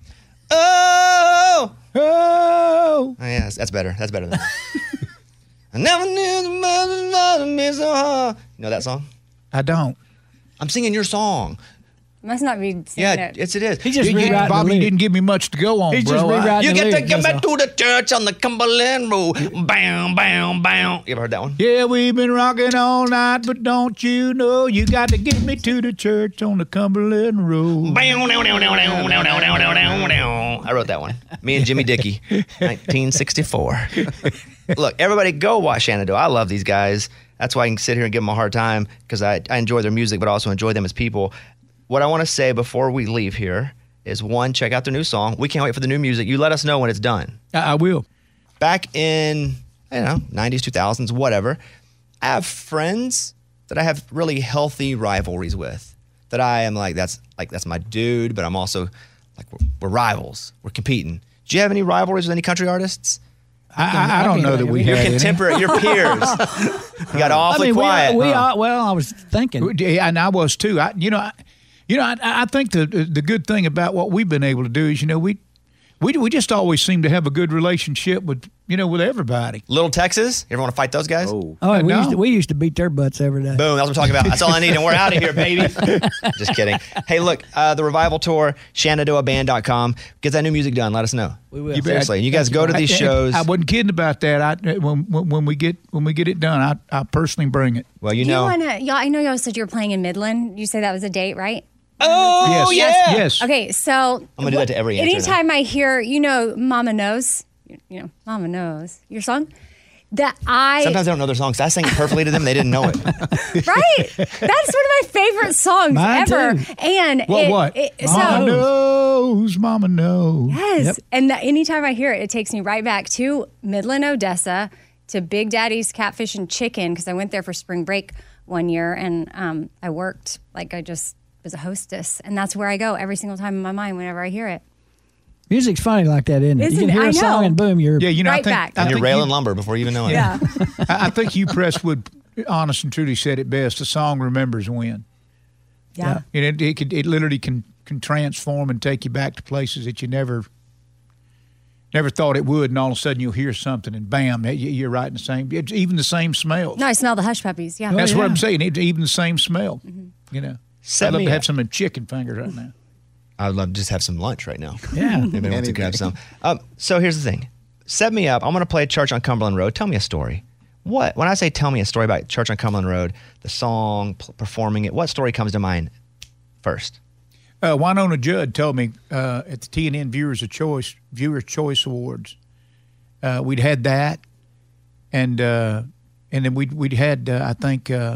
Oh, oh. yeah, that's better. That's better than that. I never knew the mother loved me so hard. You know that song? I don't. I'm singing your song. Must not be singing Yeah, it. it is. He just rewriting Bobby the lyrics. didn't give me much to go on, He's bro. just rewriting You the get to lyrics, get me that's all. to the church on the Cumberland Road. Bam, bam, bam. You ever heard that one? Yeah, we've been rocking all night, but don't you know you got to get me to the church on the Cumberland Road. Bam, down, down, down, down, down, down, down, down, down. I wrote that one. Me and Jimmy Dickey, 1964. Look, everybody go watch Shenandoah. I love these guys. That's why I can sit here and give them a hard time, because I enjoy their music, but also enjoy them as people. What I want to say before we leave here is, one, check out their new song. We can't wait for the new music. You let us know when it's done. I will. Back in, 90s, 2000s, whatever, I have friends that I have really healthy rivalries with, that I am like, that's my dude, but I'm also like, we're rivals. We're competing. Do you have any rivalries with any country artists? I don't know that we Your had any. contemporary, your peers. You got awfully quiet. Well, I was thinking. Yeah, and I was too. I think the good thing about what we've been able to do is, we just always seem to have a good relationship with everybody. Little Texas? You ever want to fight those guys? Oh, No. we used to beat their butts every day. Boom, that's what I'm talking about. That's all I need, and we're out of here, baby. Just kidding. Hey, look, the Revival Tour, ShenandoahBand.com. Get that new music done. Let us know. We will. Seriously. You guys go to these shows. I wasn't kidding about that. When we get it done, I'll personally bring it. Well, Do you want to, y'all, I know y'all said you were playing in Midland. You say that was a date, right? Oh, yeah. Yes. Okay, so I'm going to do that to every answer. anytime I hear, Mama Knows, Mama Knows, your song, that Sometimes I don't know their songs. I sang it perfectly to them. They didn't know it. Right? That's one of my favorite songs Mine ever. too. And What? Mama knows. Mama knows. Yes. Yep. And anytime I hear it, it takes me right back to Midland, Odessa, to Big Daddy's Catfish and Chicken, because I went there for spring break one year, and I worked like I just was a hostess. And that's where I go every single time in my mind whenever I hear it. Music's funny like that, isn't it? Isn't You can it? hear I a song know. and boom, you're Yeah, Right I think, back. I And you're think railing lumber before you even know it. Yeah. I think you Presswood, honest and truly said it best. The song remembers when. Yeah. And it literally can transform and take you back to places that you never thought it would, and all of a sudden you'll hear something, and bam, you're right in the same. It's even the same smell. No, I smell the hush puppies. Yeah. That's what yeah. I'm saying. It's even the same smell. Set I'd love me to have up. some of them chicken fingers right now. I would love to just have some lunch right now. yeah. Maybe I want to grab some. So here's the thing. Set me up. I'm going to play Church on Cumberland Road. Tell me a story. When I say tell me a story about Church on Cumberland Road, the song, performing it, what story comes to mind first? Winona Judd told me at the TNN Viewers Choice Awards, we'd had that, and then we'd had I think 2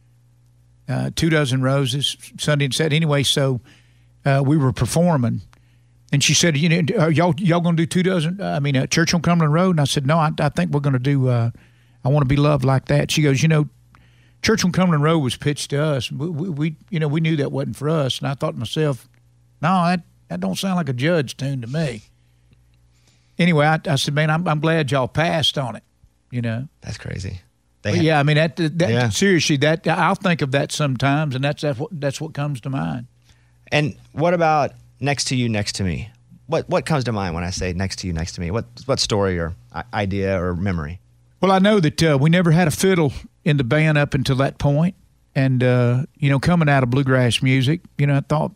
Dozen Roses Sunday and Saturday. Anyway, so we were performing, and she said, are y'all going to do 2 Dozen? Church on Cumberland Road, and I said, no, I think we're going to do I Want to Be Loved Like That. She goes, Church on Cumberland Road was pitched to us. We knew that wasn't for us, and I thought to myself, no, that don't sound like a Judge tune to me. Anyway, I said, man, I'm glad y'all passed on it. That's crazy. But yeah, Yeah. seriously, that I'll think of that sometimes, and that's what comes to mind. And what about Next to You, Next to Me? What comes to mind when I say Next to You, Next to Me? What story or idea or memory? Well, I know that we never had a fiddle in the band up until that point, and coming out of bluegrass music, I thought,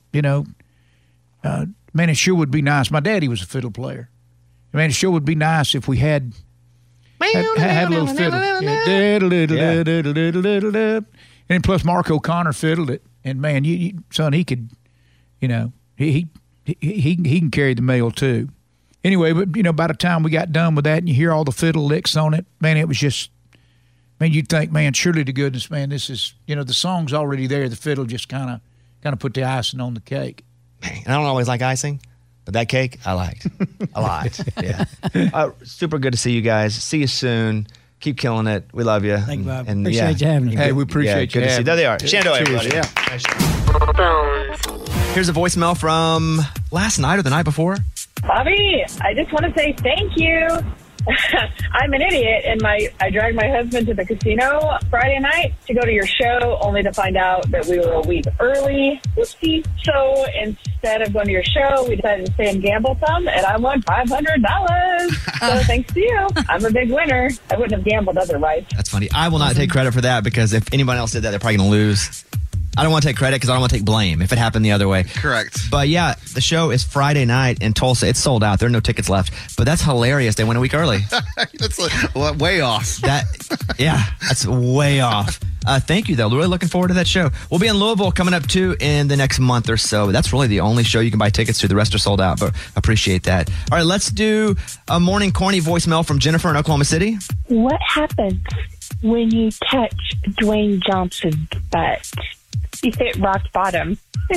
man, it sure would be nice. My daddy was a fiddle player. Man, it sure would be nice if we had a little fiddle. And plus Mark O'Connor fiddled it, and man, son, he could he can carry the mail too. Anyway, but by the time we got done with that, and you hear all the fiddle licks on it, man, it was just, man, you'd think, man, surely to goodness, man, this is, the song's already there. The fiddle just kind of put the icing on the cake. Man, I don't always like icing, but that cake I liked a lot. Yeah, super good to see you guys. See you soon. Keep killing it. We love you. Thank you, Bob. And, Appreciate you having us. Hey, we appreciate you good to see having There they are. us. Shando, Cheers, everybody. yeah. Nice job. Here's a voicemail from last night or the night before. Bobby, I just want to say thank you. I'm an idiot, and I dragged my husband to the casino Friday night to go to your show, only to find out that we were a week early. Whoopsie. So instead of going to your show, we decided to stay and gamble some, and I won $500. So thanks to you, I'm a big winner. I wouldn't have gambled otherwise. That's funny. I will not take credit for that because if anyone else did that, they're probably going to lose. I don't want to take credit because I don't want to take blame if it happened the other way. Correct. But yeah, the show is Friday night in Tulsa. It's sold out. There are no tickets left. But that's hilarious. They went a week early. That's way off. That's way off. Thank you, though. Really looking forward to that show. We'll be in Louisville coming up, too, in the next month or so. That's really the only show you can buy tickets to. The rest are sold out, but appreciate that. All right, let's do a morning corny voicemail from Jennifer in Oklahoma City. What happens when you touch Dwayne Johnson's butt? You hit rock bottom.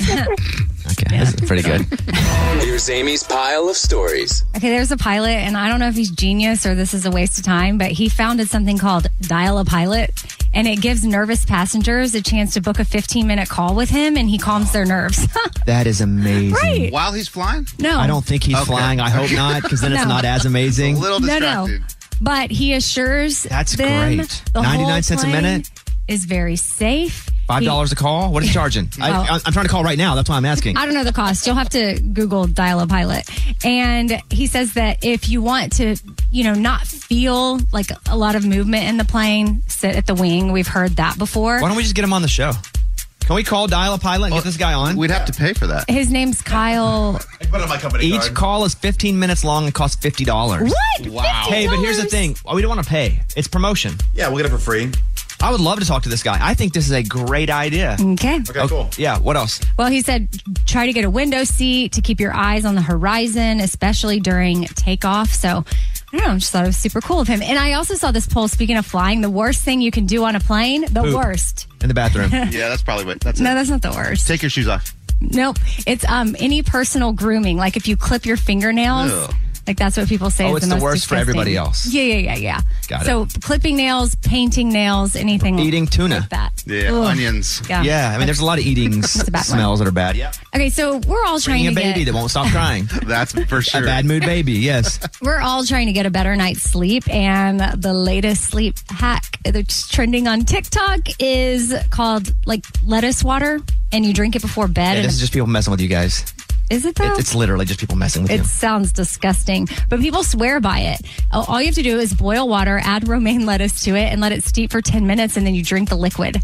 Okay, that's pretty good. Here's Amy's pile of stories. Okay, there's a pilot, and I don't know if he's genius or this is a waste of time, but he founded something called Dial a Pilot, and it gives nervous passengers a chance to book a 15-minute call with him, and he calms their nerves. That is amazing. Right. While he's flying? No. I don't think he's flying. I hope not, because then it's No. not as amazing. A little distracted. No. But he assures That's them great. the 99 whole cents a plane minute? is very safe. $5 a call? What is he charging? Oh. I'm trying to call right now. That's why I'm asking. I don't know the cost. You'll have to Google Dial a Pilot. And he says that if you want to, not feel like a lot of movement in the plane, sit at the wing. We've heard that before. Why don't we just get him on the show? Can we call Dial a Pilot and get this guy on? We'd have to pay for that. His name's Kyle. Put it on my company Each card. call is 15 minutes long and costs $50. What? Wow. Hey, but here's the thing. We don't want to pay. It's promotion. Yeah, we'll get it for free. I would love to talk to this guy. I think this is a great idea. Okay. Okay, cool. Yeah, what else? Well, he said try to get a window seat to keep your eyes on the horizon, especially during takeoff. So, I don't know, I just thought it was super cool of him. And I also saw this poll, speaking of flying, the worst thing you can do on a plane, the Poop. worst. In the bathroom. Yeah, that's probably what. That's No, it. that's not the worst. Take your shoes off. Nope. It's any personal grooming. Like if you clip your fingernails. Ugh. Like that's what people say Oh, is it's the most worst for disgusting. everybody else. Yeah. Got it. So clipping nails, painting nails, anything Eating tuna. like that. Yeah, Ugh. onions. Yeah. I mean, there's a lot of eating a bad one. smells that are bad. Yeah. Okay, so we're all trying Bringing to a baby get that won't stop crying. That's for sure. A bad mood baby, yes. we're all trying to get a better night's sleep, and the latest sleep hack that's trending on TikTok is called like lettuce water, and you drink it before bed. Yeah, and this is just people messing with you guys. is it though? It's literally just people messing with It you. sounds disgusting, but people swear by it. All you have to do is boil water, add romaine lettuce to it, and let it steep for 10 minutes, and then you drink the liquid.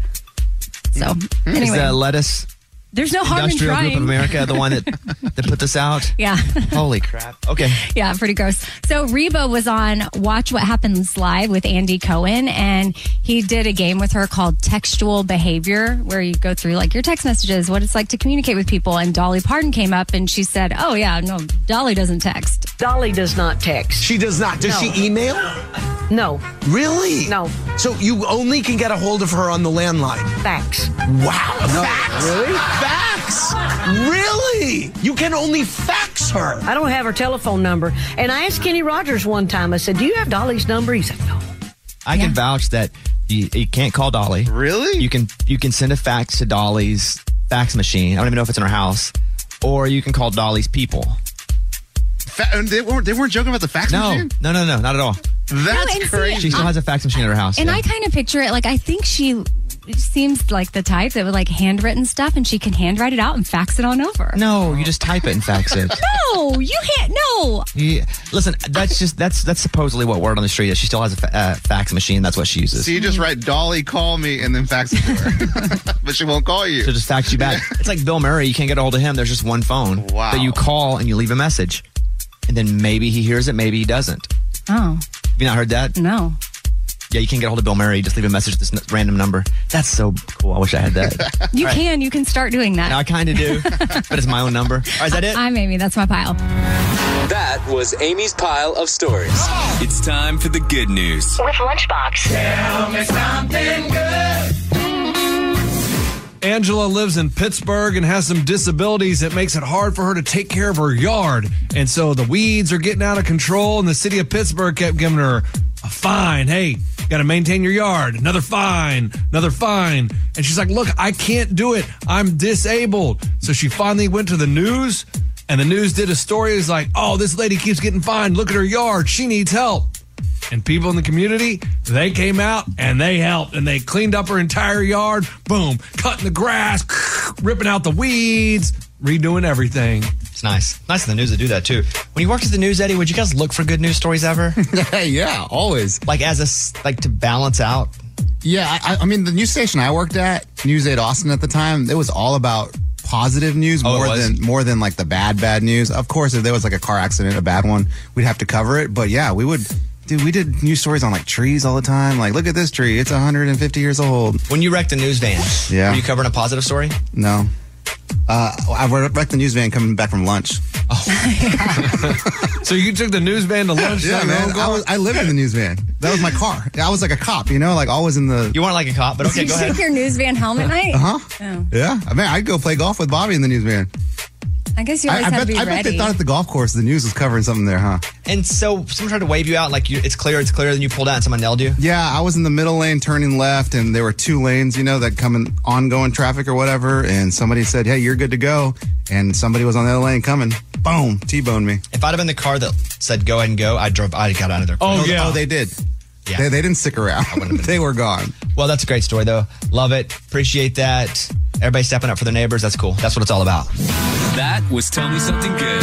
So, anyway. Is the lettuce There's no harm in Industrial trying. Group of America the one that put this out? Yeah. Holy crap. Okay. Yeah, pretty gross. So Reba was on Watch What Happens Live with Andy Cohen, and he did a game with her called Textual Behavior, where you go through like your text messages, what it's like to communicate with people. And Dolly Parton came up and she said, oh yeah, no, Dolly doesn't text. Dolly does not text. She does not. Does No. she email? No. Really? No. So you only can get a hold of her on the landline? Fax. Wow. Fax? Really? Fax? Really? You can only fax her. I don't have her telephone number. And I asked Kenny Rogers one time, I said, do you have Dolly's number? He said, no. I can vouch that you can't call Dolly. Really? You can send a fax to Dolly's fax machine. I don't even know if it's in her house. Or you can call Dolly's people. They weren't joking about the fax machine? No, not at all. That's and see, crazy. She still has a fax machine at her house. And yeah. I kind of picture it like, I think she seems like the type that would like handwritten stuff, and she can handwrite it out and fax it on over. No, you just type it and fax it. No, you can't. No. Yeah. Listen, that's supposedly what word on the street is. She still has a fax machine. That's what she uses. So you just write Dolly, call me, and then fax it to her. But she won't call you. She'll just fax you back. It's like Bill Murray. You can't get a hold of him. There's just one phone that you call and you leave a message. And then maybe he hears it, maybe he doesn't. Oh. Have you not heard that? No. Yeah, you can get a hold of Bill Murray. Just leave a message with this random number. That's so cool. I wish I had that. You can start doing that. Now, I kind of do, but it's my own number. All right, is that it? I'm Amy. That's my pile. That was Amy's pile of stories. It's time for the good news. With Lunchbox. Tell me something good. Angela lives in Pittsburgh and has some disabilities that makes it hard for her to take care of her yard. And so the weeds are getting out of control, and the city of Pittsburgh kept giving her a fine. Hey, got to maintain your yard. Another fine, another fine. And she's like, look, I can't do it. I'm disabled. So she finally went to the news, and the news did a story. It's like, oh, this lady keeps getting fined. Look at her yard. She needs help. And people in the community, they came out and they helped, and they cleaned up her entire yard. Boom, cutting the grass, ripping out the weeds, redoing everything. It's nice. Nice in the news to do that, too. When you worked at the news, Eddie, would you guys look for good news stories ever? Yeah, always. Like to balance out? Yeah, I mean, the news station I worked at, News 8 Austin at the time, it was all about positive news more than like the bad news. Of course, if there was like a car accident, a bad one, we'd have to cover it. But yeah, we did news stories on like trees all the time. Like, look at this tree. It's 150 years old. When you wrecked the news van, were you covering a positive story? No. I wrecked the news van coming back from lunch. So you took the news van to lunch? Yeah, man. I lived in the news van. That was my car. I was like a cop, like always in the... You weren't like a cop, but okay, go ahead. Did you take your news van home at night? Uh-huh. Oh. Yeah. I mean, I'd go play golf with Bobby in the news van. I guess you always have to be ready. I bet they thought at the golf course the news was covering something there, huh? And so someone tried to wave you out like it's clear, then you pulled out and someone nailed you? Yeah, I was in the middle lane turning left, and there were two lanes, that come in ongoing traffic or whatever, and somebody said, hey, you're good to go, and somebody was on the other lane coming. Boom, T-boned me. If I'd have been the car that said go ahead and go, I got out of there. Oh, yeah. Oh, they did. Yeah. They didn't stick around. They were gone. Well, that's a great story, though. Love it. Appreciate that. Everybody stepping up for their neighbors. That's cool. That's what it's all about. That was Tell Me Something Good.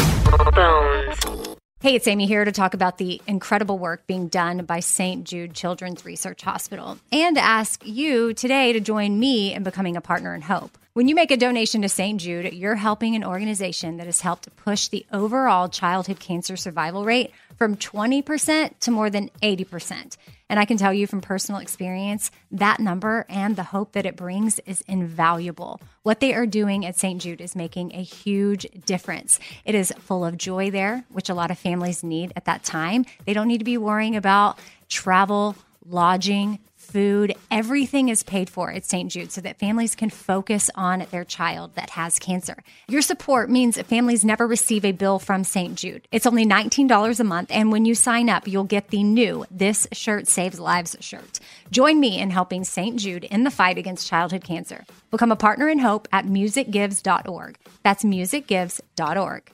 Hey, it's Amy here to talk about the incredible work being done by St. Jude Children's Research Hospital and to ask you today to join me in becoming a partner in hope. When you make a donation to St. Jude, you're helping an organization that has helped push the overall childhood cancer survival rate from 20% to more than 80%. And I can tell you from personal experience, that number and the hope that it brings is invaluable. What they are doing at St. Jude is making a huge difference. It is full of joy there, which a lot of families need at that time. They don't need to be worrying about travel, lodging, food. Everything is paid for at St. Jude so that families can focus on their child that has cancer. Your support means families never receive a bill from St. Jude. It's only $19 a month, and when you sign up, you'll get the new This Shirt Saves Lives shirt. Join me in helping St. Jude in the fight against childhood cancer. Become a partner in hope at musicgives.org. That's musicgives.org.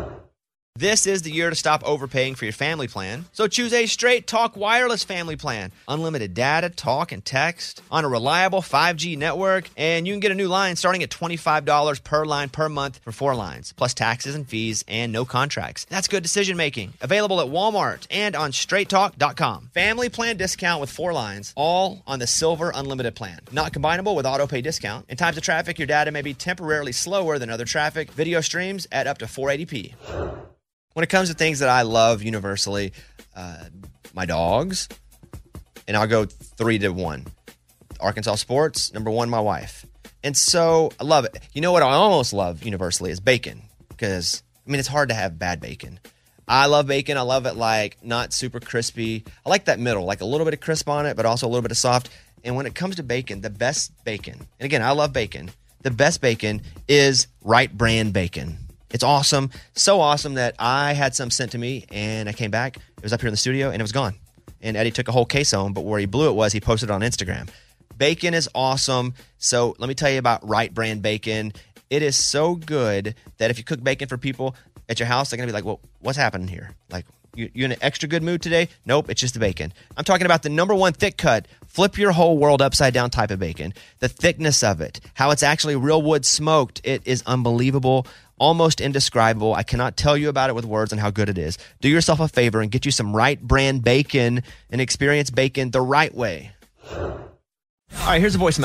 This is the year to stop overpaying for your family plan. So choose a Straight Talk Wireless family plan. Unlimited data, talk, and text on a reliable 5G network. And you can get a new line starting at $25 per line per month for 4 lines, plus taxes and fees and no contracts. That's good decision making. Available at Walmart and on straighttalk.com. Family plan discount with 4 lines, all on the Silver Unlimited plan. Not combinable with auto pay discount. In times of traffic, your data may be temporarily slower than other traffic. Video streams at up to 480p. When it comes to things that I love universally, my dogs, and I'll go 3 to 1. Arkansas sports, number 1, my wife. And so I love it. You know what I almost love universally is bacon, because, it's hard to have bad bacon. I love bacon. I love it like not super crispy. I like that middle, like a little bit of crisp on it, but also a little bit of soft. And when it comes to bacon, the best bacon, and again, I love bacon, the best bacon is Wright Brand bacon. It's awesome. So awesome that I had some sent to me and I came back. It was up here in the studio and it was gone. And Eddie took a whole case home, but where he blew it was he posted it on Instagram. Bacon is awesome. So let me tell you about Wright Brand bacon. It is so good that if you cook bacon for people at your house, they're going to be like, well, what's happening here? Like, you in an extra good mood today? Nope, it's just the bacon. I'm talking about the number 1 thick cut, flip your whole world upside down type of bacon. The thickness of it, how it's actually real wood smoked, it is unbelievable. Almost indescribable. I cannot tell you about it with words and how good it is. Do yourself a favor and get you some Wright Brand bacon and experience bacon the right way. All right, here's a voicemail.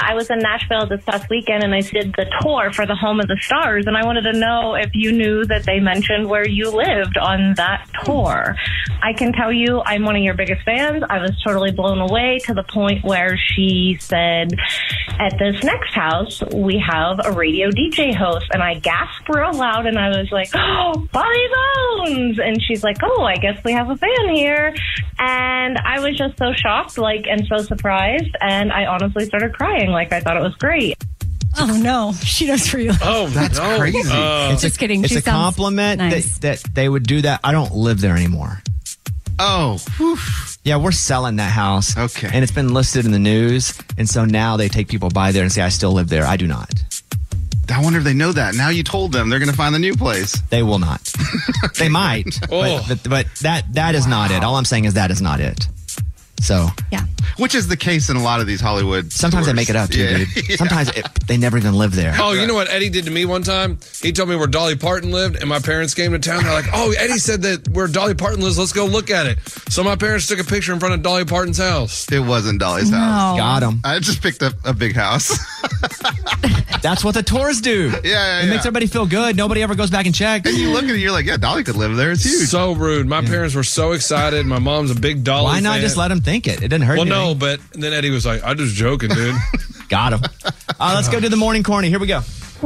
I was in Nashville this past weekend and I did the tour for the Home of the Stars, and I wanted to know if you knew that they mentioned where you lived on that tour. I can tell you I'm one of your biggest fans. I was totally blown away to the point where she said, at this next house, we have a radio DJ host, and I gasped real loud and I was like, oh, Bobby Bones! And she's like, oh, I guess we have a fan here. And I was just so shocked, and so surprised, and I honestly started crying. I thought it was great. Oh no, she does for you. Oh, that's crazy. Just kidding. It's She a sounds compliment nice. that they would do that. I don't live there anymore. Oh. Whew. Yeah, we're selling that house. Okay. And it's been listed in the news. And so now they take people by there and say, I still live there. I do not. I wonder if they know that. Now you told them they're going to find the new place. They will not. They might. But that is not it. All I'm saying is that is not it. So. Yeah. Which is the case in a lot of these Hollywood Sometimes tours. they make it up too, Yeah. dude. Yeah. Sometimes they never even live there. Oh, you know what Eddie did to me one time? He told me where Dolly Parton lived, and my parents came to town. They're like, oh, Eddie said that where Dolly Parton lives, let's go look at it. So my parents took a picture in front of Dolly Parton's house. It wasn't Dolly's house. Got him. I just picked up a big house. That's what the tours do. Yeah. It makes everybody feel good. Nobody ever goes back and checks. And you look at it, you're like, yeah, Dolly could live there. It's huge. So rude. My parents were so excited. My mom's a big Dolly Why not fan. just let them think it? It didn't hurt Well, anything. no, but then Eddie was like, I'm just joking, dude. Got him. Let's go do the morning corny. Here we go.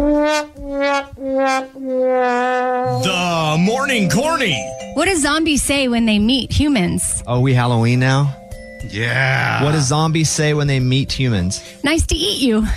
The morning corny. What do zombies say when they meet humans? Oh, we Halloween now? Yeah. What do zombies say when they meet humans? Nice to eat you.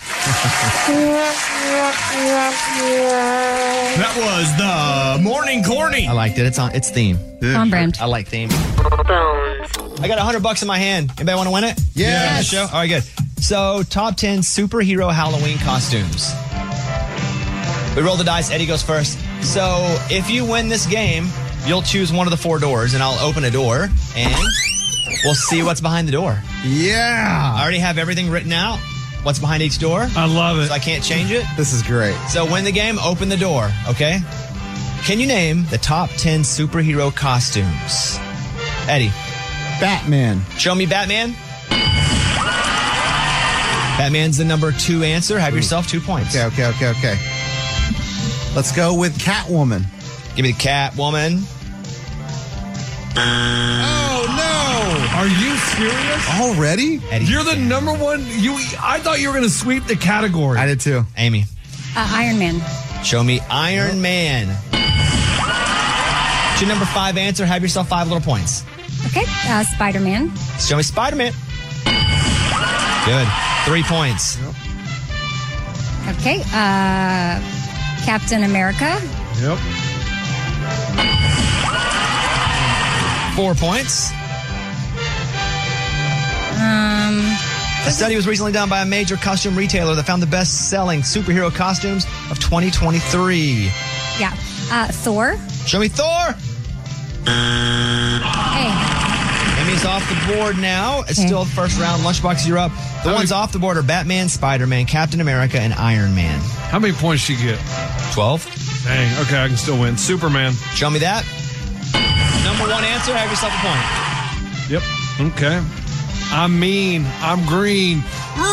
That was the morning corny. I liked it. It's theme. On brand. I like theme. I got $100 in my hand. Anybody want to win it? Yes. The show? All right, good. So, top 10 superhero Halloween costumes. We roll the dice. Eddie goes first. So, if you win this game, you'll choose one of the 4 doors, and I'll open a door, and we'll see what's behind the door. Yeah. I already have everything written out. What's behind each door? I love it. So I can't change it. This is great. So win the game, open the door, okay? Can you name the top 10 superhero costumes? Eddie. Batman. Show me Batman. Batman's the number 2 answer. Have yourself 2 points. Okay. Let's go with Catwoman. Give me the Catwoman. Oh, no. Are you serious? Already? Eddie. You're the number one. I thought you were going to sweep the category. I did too. Amy. Iron Man. Show me Iron Man. It's your number 5 answer. Have yourself 5 little points. Okay. Spider-Man. Show me Spider-Man. Good. 3 points. Okay. Captain America. Yep. 4 points. A study was recently done by a major costume retailer that found the best-selling superhero costumes of 2023. Yeah. Thor. Show me Thor. Hey. Amy's off the board now. It's still the first round. Lunchbox, you're up. The ones off the board are Batman, Spider-Man, Captain America, and Iron Man. How many points she get? 12. Dang. Okay, I can still win. Superman. Show me that. Number 1 answer. Have yourself a point. Yep. Okay. I'm mean. I'm green.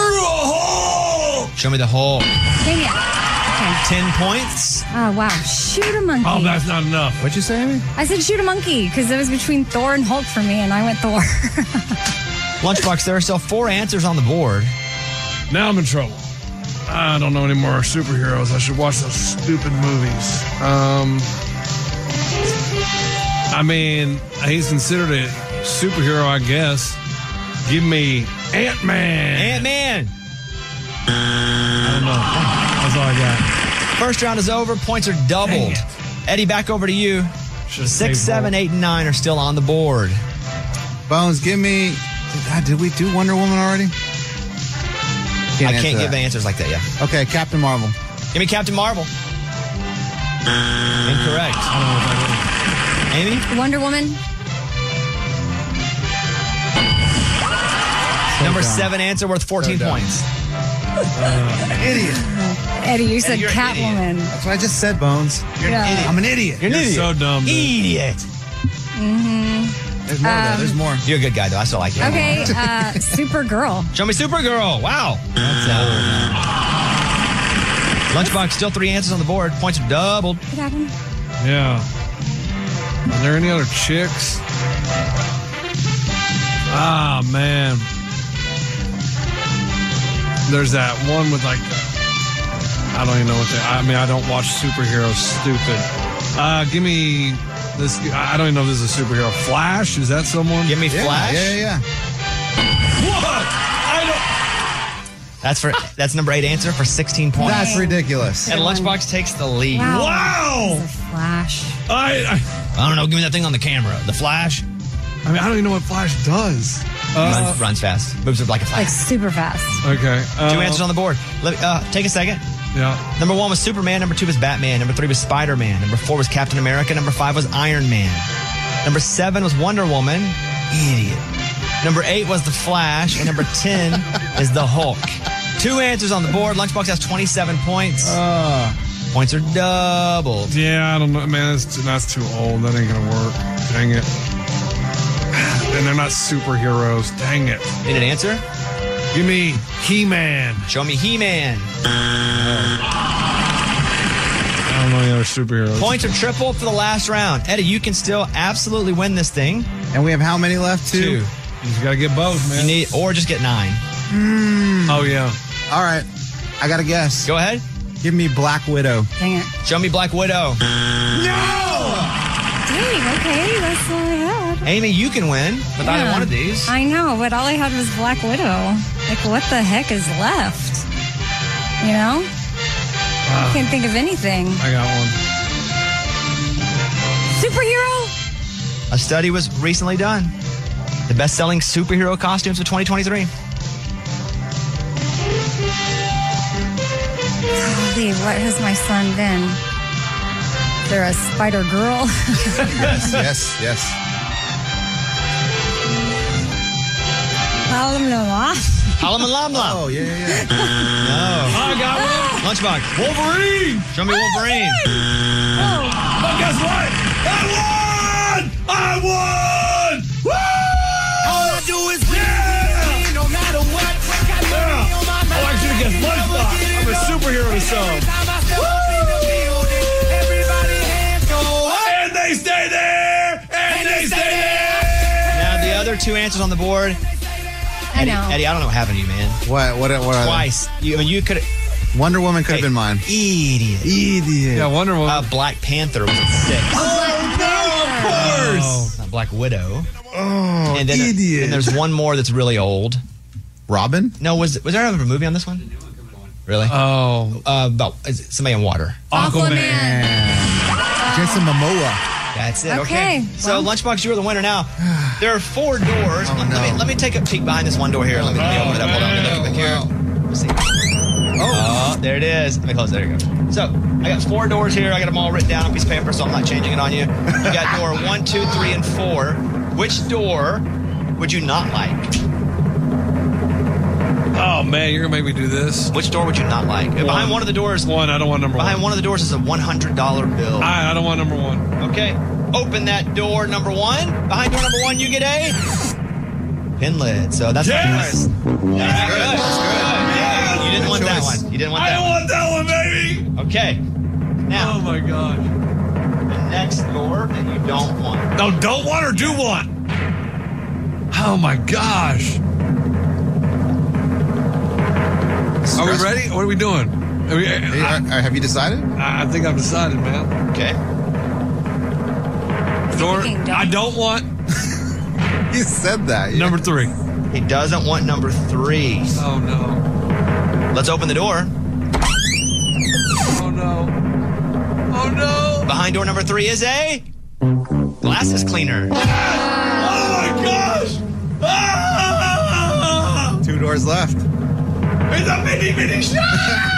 Show me the Hulk. Dang it. Okay. 10 points. Oh, wow. Shoot a monkey. Oh, that's not enough. What'd you say, Amy? I said shoot a monkey because it was between Thor and Hulk for me, and I went Thor. Lunchbox, there are still 4 answers on the board. Now I'm in trouble. I don't know any more superheroes. I should watch those stupid movies. I mean, he's considered a superhero, I guess. Give me Ant-Man. Ant-Man. I don't know. That's all I got. First round is over. Points are doubled. Eddie, back over to you. 6, 7, 8, and 9 are still on the board. Bones, give me... Did we do Wonder Woman already? I can't give the answers like that, yeah. Okay, Captain Marvel. Give me Captain Marvel. Incorrect. I don't know if I did. Amy? Wonder Woman. Number 7 answer worth 14 points. Idiot. Eddie, you said you're an Catwoman. That's what I just said, Bones. You're an idiot. I'm an idiot. You're an idiot. So dumb, dude. Idiot. Mm-hmm. There's more, though. There's more. You're a good guy, though. I still like you. Okay, Supergirl. Show me Supergirl. Wow. That's Lunchbox, still 3 answers on the board. Points are doubled. What happened? Yeah. Are there any other chicks? Ah, man. There's that one with like, I don't even know what I don't watch superheroes. Stupid. Give me this. I don't even know if this is a superhero. Flash? Is that someone? Give me Flash? Yeah. What? That's number 8 answer for 16 points. That's ridiculous. And Lunchbox takes the lead. Wow. Flash. I don't know. Give me that thing on the camera. The Flash. I mean, I don't even know what Flash does. Runs fast. Moves like a flash. Like super fast. Okay. 2 answers on the board. Take a second. Yeah. Number 1 was Superman. Number 2 was Batman. Number 3 was Spider-Man. Number 4 was Captain America. Number 5 was Iron Man. Number 7 was Wonder Woman. Idiot. Number 8 was The Flash. And number 10 is the Hulk. 2 answers on the board. Lunchbox has 27 points. Points are doubled. Yeah, I don't know. Man, that's too old. That ain't going to work. Dang it. And they're not superheroes. Dang it. Need an answer? Give me He-Man. Show me He-Man. I don't know any other superheroes. Points are tripled for the last round. Eddie, you can still absolutely win this thing. And we have how many left? 2? You just got to get both, man. Or just get 9. Oh, yeah. All right. I got to guess. Go ahead. Give me Black Widow. Dang it. Show me Black Widow. Dang, okay, that's all I had. Amy, you can win with either one of these. I know, but all I had was Black Widow. Like, what the heck is left? You know? I can't think of anything. I got one. Superhero? A study was recently done. The best-selling superhero costumes of 2023. Golly, what has my son been? Is there a Spider Girl? Yes. Halamalama. Oh, yeah. No. I got one. Lunchbox. Wolverine. Show me Wolverine. But guess what? I won! Woo! All I do is win, no matter what. Oh, I should have guessed Lunchbox. I'm a superhero to some. And they stay there! Now, the other 2 answers on the board. I know. Eddie, I don't know what happened to you, man. What are they? Twice. You could. Wonder Woman could have been mine. Idiot. Yeah, Wonder Woman. Black Panther was at 6. Of course. Not Black Widow. Oh, and then idiot. And there's one more that's really old. Robin? No, was there ever a movie on this one? Really? Oh. About somebody in water. Aquaman. Jason Momoa. That's it. Okay. So Lunchbox, you are the winner now. There are 4 doors. Let me take a peek behind this one door here. Let me open it up. Hold on. Let me look back here. Let's see. Oh, there it is. Let me close it. There you go. So I got 4 doors here. I got them all written down on a piece of paper, so I'm not changing it on you. You got door 1, 2, 3, and 4. Which door would you not like? Oh, man, you're going to make me do this. Which door would you not like? Behind one of the doors. I don't want number 1. Behind one of the doors is a $100 bill. I don't want number 1. Okay. Open that door number 1. Behind door number 1, you get a pin lid. So that's yes. That's good. Yeah. You didn't want that one. You didn't want that I one. want that one, baby. Okay. Now. Oh my gosh. The next door that you don't want. No, don't want or do want. Oh my gosh. Are we ready? What are we doing? Have you decided? I think I've decided, man. Okay. Door I don't want. You said that. Yeah. Number 3. He doesn't want number 3. Oh no. Let's open the door. Oh no. Oh no. Behind door number 3 is a glasses cleaner. Oh my gosh. Ah! 2 doors left. It's a mini shot.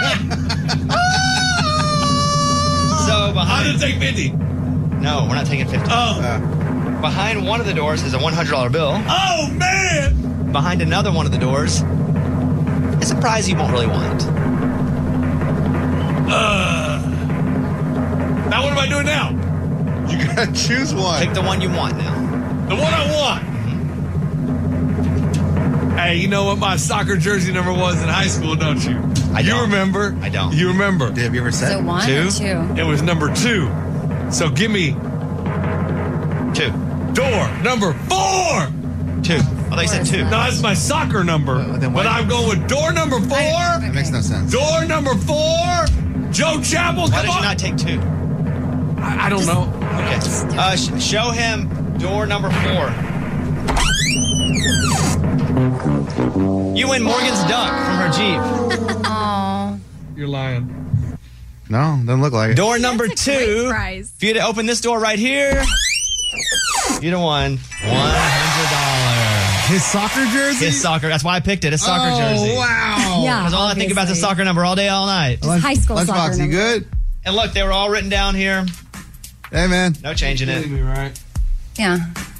So behind. I'm gonna take 50. No, we're not taking 50. Oh. Behind one of the doors is a $100 bill. Oh man. Behind another one of the doors is a prize you won't really want. Now what am I doing now? You gotta choose one. Pick the one you want now. The one I want. Hey, you know what my soccer jersey number was in high school, don't you? You remember? I don't. You remember? Have you ever said So 1 or 2? It was number 2. So give me 2. Door number 4. 2. Oh, they said 2. No, that's my soccer number. But I'm going with door number 4. That makes no sense. Door number 4. Joe Chapel. Why Come did you on. not take 2? I don't know. Okay. Show him door number 4. You win Morgan's duck from her Jeep. Oh. You're lying. No, doesn't look like it. Door number 2. Prize. If you had to open this door right here, you'd have won $100. His soccer jersey? His soccer. That's why I picked it. A soccer jersey. Wow. Yeah. Because all I think about is the soccer number all day, all night. High school soccer Lunchbox, you number. good? And look, they were all written down here. Hey, man. No changing it. Me, right? Yeah.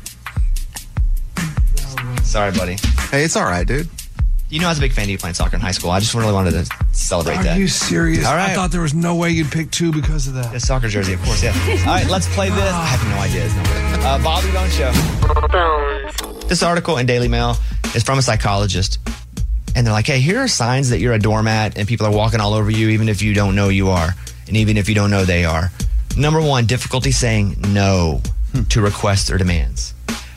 Sorry, buddy. Hey, it's all right, dude. You know I was a big fan of you playing soccer in high school. I just really wanted to celebrate that. Are you serious? All right. I thought there was no way you'd pick 2 because of that. The soccer jersey, of course, yeah. All right, let's play this. I have no idea. There's no way. Bobby Bones Show. This article in Daily Mail is from a psychologist. And they're like, hey, here are signs that you're a doormat and people are walking all over you, even if you don't know you are. And even if you don't know they are. Number 1, difficulty saying no to requests or demands.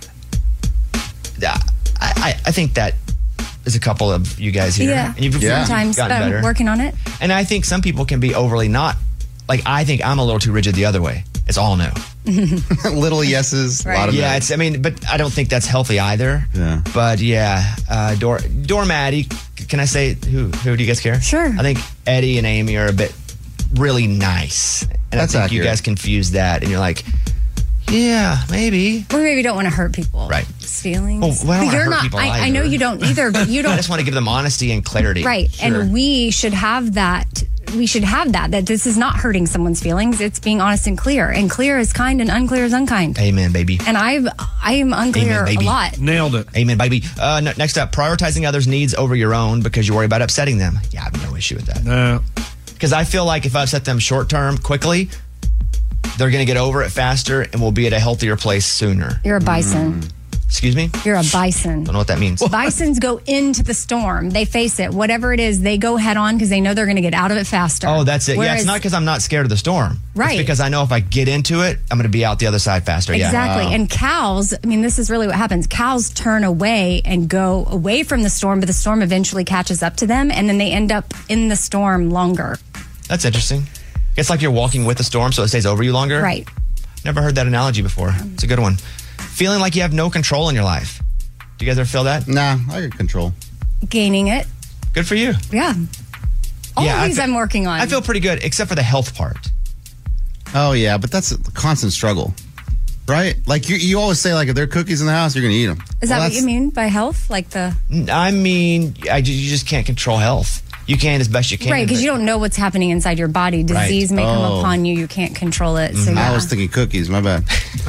I think that is a couple of you guys here. Yeah. And you've Sometimes, gotten but better. I'm working on it. And I think some people can be overly not. Like, I think I'm a little too rigid the other way. It's all no. Little yeses, a lot of yeah, no's. but I don't think that's healthy either. Yeah. But yeah, doormatty. Can I say who do you guys care? Sure. I think Eddie and Amy are a bit really nice, and That's I think you accurate. guys confuse that, and you're like, yeah, maybe. We maybe don't want to hurt people. Right. Feelings. Well, I don't But wanna hurt people I know either. you don't either, but you I don't. just want to give them honesty and clarity. Right. Sure. And we should have that. We should have that this is not hurting someone's feelings. It's being honest and clear. And clear is kind and unclear is unkind. Amen, baby. And I am unclear Amen, baby. a lot. Nailed it. Amen, baby. Next up, prioritizing others' needs over your own because you worry about upsetting them. Yeah, I have no issue with that. No. Because I feel like if I upset them short term, quickly, they're going to get over it faster and we'll be at a healthier place sooner. You're a bison. Excuse me? You're a bison. Don't know what that means. Bisons go into the storm. They face it. Whatever it is, they go head on because they know they're going to get out of it faster. Oh, that's it. Yeah, Whereas- it's not because I'm not scared of the storm. Right. It's because I know if I get into it, I'm going to be out the other side faster. Exactly. Yeah. And cows, I mean, this is really what happens. Cows turn away and go away from the storm, but the storm eventually catches up to them, and then they end up in the storm longer. That's interesting. It's like you're walking with the storm so it stays over you longer. Right. Never heard that analogy before. It's a good one. Feeling like you have no control in your life. Do you guys ever feel that? Nah, I got control. Gaining it. Good for you. Yeah. All Yeah, of these I'm working on. I feel pretty good, except for the health part. Oh, yeah, but that's a constant struggle, right? Like, you always say, like, if there are cookies in the house, you're going to eat them. Is that what you mean by health? Like the. I mean, you just can't control health. You can as best you can. Right, because but- you don't know what's happening inside your body. Disease may come Oh. upon you. You can't control it. So yeah. I was thinking cookies, my bad.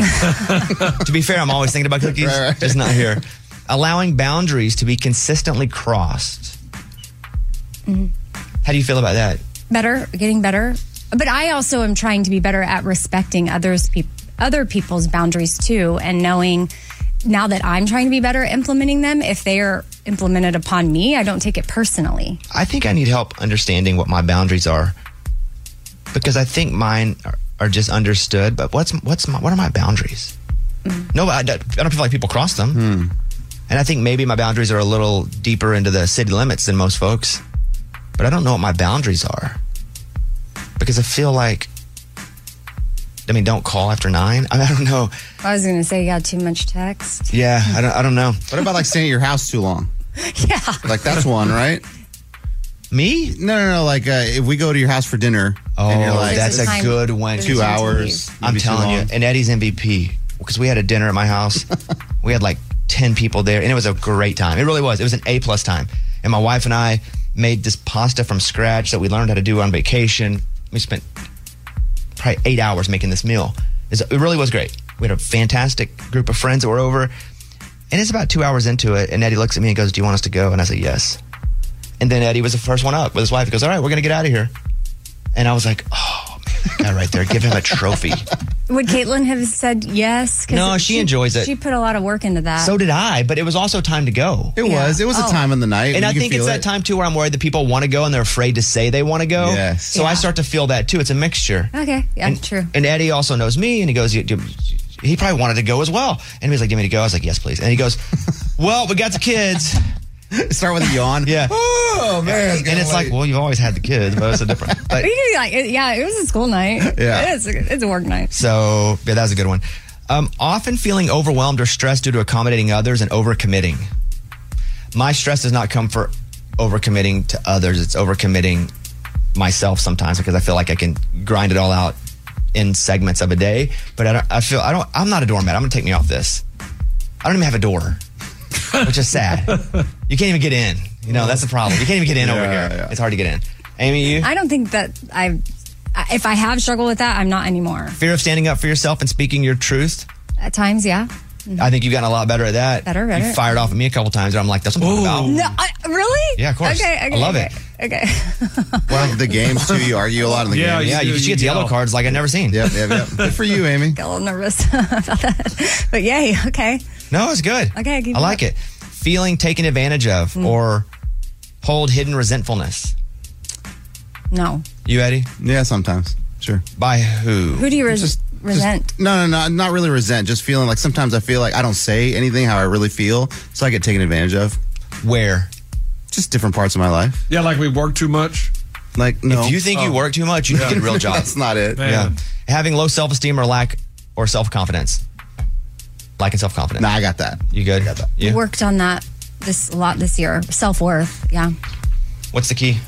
To be fair, I'm always thinking about cookies, Right. just not here. Allowing boundaries to be consistently crossed. Mhm. How do you feel about that? Better, getting better. But I also am trying to be better at respecting other people's boundaries too, and knowing now that I'm trying to be better at implementing them, if they are implemented upon me, I don't take it personally. I think I need help understanding what my boundaries are, because I think mine are just understood. But what are my boundaries? No, I don't feel like people cross them. And I think maybe my boundaries are a little deeper into the city limits than most folks. But I don't know what my boundaries are, because I feel like, don't call after 9. I don't know. I was going to say you got too much text. Yeah, I don't know. What about like staying at your house too long? Yeah. Like, that's one, right? Me? No. Like, if we go to your house for dinner, and you're like, that's a good one. 2 hours. I'm maybe too telling you. long. And Eddie's MVP, because we had a dinner at my house. We had like 10 people there, and it was a great time. It really was. It was an A+ time. And my wife and I made this pasta from scratch that we learned how to do on vacation. We spent probably 8 hours making this meal. It really was great. We had a fantastic group of friends that were over. And it's about 2 hours into it, and Eddie looks at me and goes, "Do you want us to go?" And I said, "Yes." And then Eddie was the first one up with his wife. He goes, "All right, we're going to get out of here." And I was like, oh, man, that guy right there, give him a trophy. Would Caitlin have said yes? 'Cause No, she enjoys it. She put a lot of work into that. So did I, but it was also time to go. It was a time in the night. And you I can think it's feel that time, too, where I'm worried that people want to go and they're afraid to say they want to go. Yes. So I start to feel that, too. It's a mixture. Okay, yeah, true. And Eddie also knows me, and he goes, he probably wanted to go as well. And he was like, "Do you want me to go?" I was like, "Yes, please." And he goes, "Well, we got the kids." Start with a yawn. Yeah. Oh, man. And it's like, well, you've always had the kids, but it's a different. But, You could be like, it was a school night. Yeah. It's a work night. so, yeah, that was a good one. Often feeling overwhelmed or stressed due to accommodating others and overcommitting. My stress does not come for overcommitting to others. It's overcommitting myself sometimes because I feel like I can grind it all out in segments of a day. But I'm not a doormat. I'm going to take me off this. I don't even have a door, which is sad. You can't even get in. That's the problem. You can't even get in over here. Yeah. It's hard to get in. Amy, you? I don't think that if I have struggled with that, I'm not anymore. Fear of standing up for yourself and speaking your truth? At times, yeah. I think you've gotten a lot better at that. Better. You fired off at me a couple times, and I'm like, that's what I'm talking about. No, really? Yeah, of course. Okay, I love it. Okay. Well, the games, too. You argue a lot in the games. Yeah, she gets yellow cards like I've never seen. Yep. Good for you, Amy. Got a little nervous about that. But yay, okay. No, it's good. Okay, I like it. Feeling taken advantage of or hold hidden resentfulness. No. You, Eddie? Yeah, sometimes. Sure. By who? Who do you resent? No, not really resent. Just feeling like sometimes I feel like I don't say anything how I really feel, so I get taken advantage of. Where? Just different parts of my life. Yeah, like we work too much. Like, no. If you think you work too much, you need to get a real job. That's not it. Man. Yeah. Having low self-esteem or lack or self-confidence. Lack of self-confidence. Nah, I got that. You good? I got that. You? Worked on that a lot this year. Self-worth, yeah. What's the key?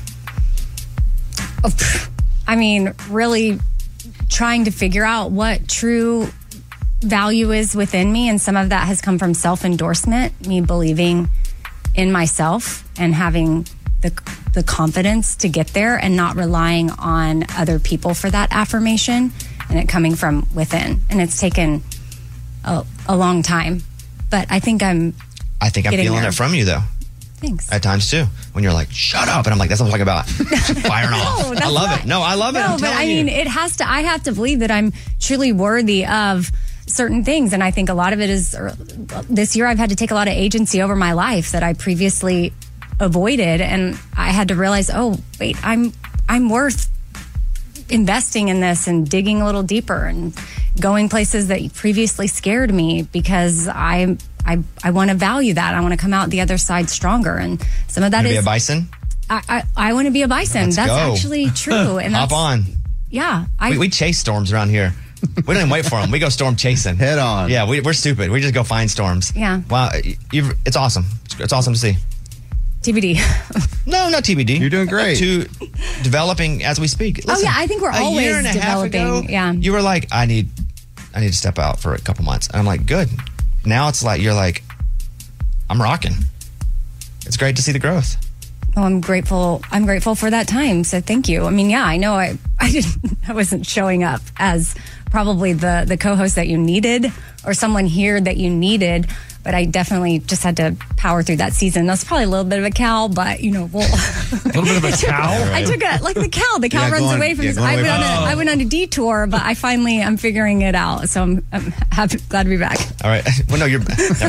I mean, really trying to figure out what true value is within me. And some of that has come from self-endorsement, me believing in myself and having the confidence to get there and not relying on other people for that affirmation and it coming from within. And it's taken a long time, but I think I'm feeling there. it from you, though. Thanks. At times, too. When you're like, shut up. And I'm like, that's what I'm talking about. Firing off. that's I love not- it. No, I love it. No, I'm but telling I you. mean, I have to believe that I'm truly worthy of certain things. And I think a lot of it is, this year I've had to take a lot of agency over my life that I previously avoided. And I had to realize, oh, wait, I'm worth investing in this and digging a little deeper and going places that previously scared me because I want to value that. I want to come out the other side stronger. And some of that You is be a bison? I want to be a bison. Let's That's go. actually true. And Hop that's, on. yeah. We chase storms around here. We don't even wait for them. We go storm chasing. Head on. Yeah, we're stupid. We just go find storms. Yeah. Wow. It's awesome. It's awesome to see. TBD. No, not TBD. You're doing great. To developing as we speak. Listen, yeah, I think we're a always year and a half developing. ago, Yeah. You were like, I need to step out for a couple months. And I'm like, good. Now it's like, you're like, I'm rocking. It's great to see the growth. Well, I'm grateful for that time. So thank you. I mean, yeah, I know I wasn't showing up as probably the co-host that you needed or someone here that you needed, but I definitely just had to power through that season. That's probably a little bit of a cow, but a little bit of a cow. I took the cow. The cow Yeah, runs going- away from yeah, his. going I away went from- on a detour, but I'm figuring it out. So I'm happy, glad to be back. All right. Well, no, you're.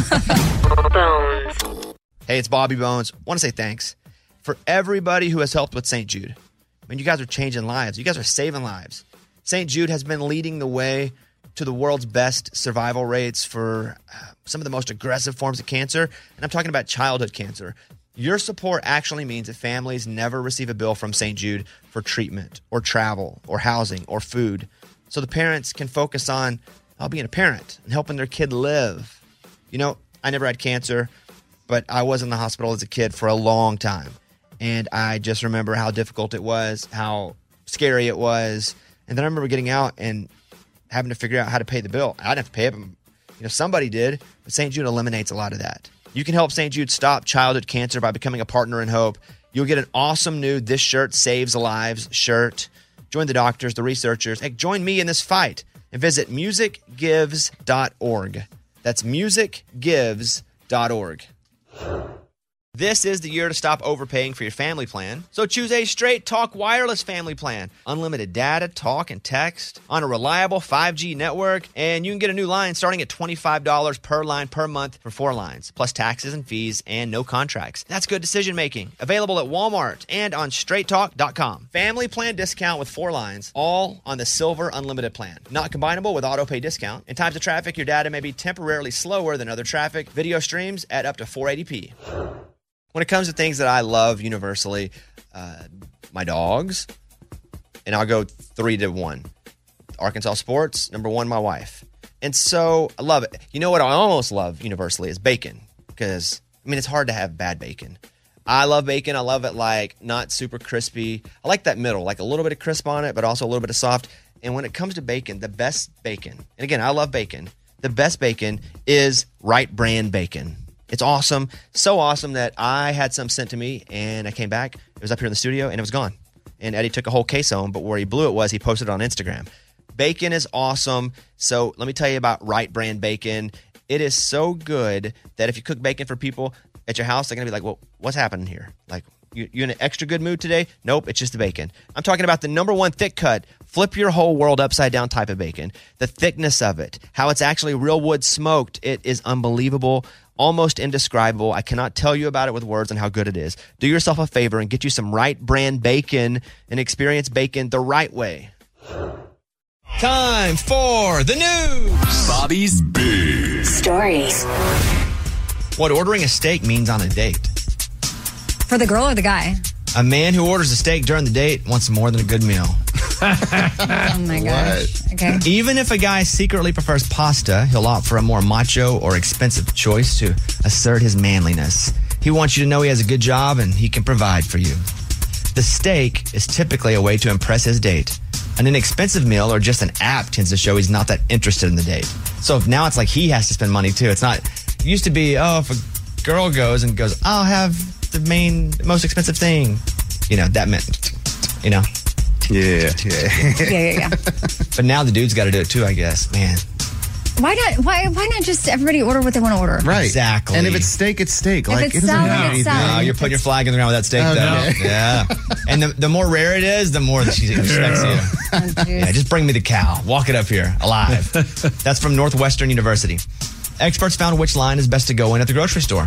Bones. Hey, it's Bobby Bones. Want to say thanks for everybody who has helped with St. Jude. I mean, you guys are changing lives. You guys are saving lives. St. Jude has been leading the way to the world's best survival rates for some of the most aggressive forms of cancer. And I'm talking about childhood cancer. Your support actually means that families never receive a bill from St. Jude for treatment or travel or housing or food. So the parents can focus on being a parent and helping their kid live. I never had cancer, but I was in the hospital as a kid for a long time. And I just remember how difficult it was, how scary it was. And then I remember getting out and having to figure out how to pay the bill. I didn't have to pay it. Somebody did, but St. Jude eliminates a lot of that. You can help St. Jude stop childhood cancer by becoming a partner in hope. You'll get an awesome new This Shirt Saves Lives shirt. Join the doctors, the researchers. Hey, join me in this fight and visit musicgives.org. That's musicgives.org. This is the year to stop overpaying for your family plan. So choose a Straight Talk Wireless family plan. Unlimited data, talk, and text on a reliable 5G network. And you can get a new line starting at $25 per line per month for 4 lines, plus taxes and fees and no contracts. That's good decision making. Available at Walmart and on straighttalk.com. Family plan discount with 4 lines, all on the Silver Unlimited plan. Not combinable with auto pay discount. In times of traffic, your data may be temporarily slower than other traffic. Video streams at up to 480p. When it comes to things that I love universally, my dogs, and I'll go 3 to 1. Arkansas sports, number 1, my wife. And so I love it. You know what I almost love universally is bacon, because, I mean, it's hard to have bad bacon. I love bacon. I love it like not super crispy. I like that middle, like a little bit of crisp on it, but also a little bit of soft. And when it comes to bacon, the best bacon, and again, I love bacon, the best bacon is Wright Brand bacon. It's awesome. So awesome that I had some sent to me, and I came back. It was up here in the studio, and it was gone. And Eddie took a whole case home, but where he blew it was he posted it on Instagram. Bacon is awesome. So let me tell you about Wright Brand bacon. It is so good that if you cook bacon for people at your house, they're going to be like, well, what's happening here? Like, you in an extra good mood today? Nope, it's just the bacon. I'm talking about the number 1 thick cut, flip your whole world upside down type of bacon. The thickness of it, how it's actually real wood smoked. It is unbelievable. Almost indescribable. I cannot tell you about it with words and how good it is. Do yourself a favor and get you some Wright Brand bacon and experience bacon the right way. Time for the news. Bobby's Big Stories. What ordering a steak means on a date. For the girl or the guy? A man who orders a steak during the date wants more than a good meal. Oh my gosh. Okay. Even if a guy secretly prefers pasta, he'll opt for a more macho or expensive choice to assert his manliness. He wants you to know he has a good job and he can provide for you. The steak is typically a way to impress his date. An inexpensive meal or just an app tends to show he's not that interested in the date. So now it's like he has to spend money too. It's not, it used to be, if a girl goes, I'll have the most expensive thing. You know, that meant, you know. Yeah. But now the dude's got to do it too, I guess. Man. Why not just everybody order what they want to order? Right. Exactly. And if it's steak, it's steak. If it's salad, it's salad. No, you're putting your flag in the ground with that steak, though. No. Yeah. And the more rare it is, the more that she expects you. Yeah, just bring me the cow. Walk it up here, alive. That's from Northwestern University. Experts found which line is best to go in at the grocery store.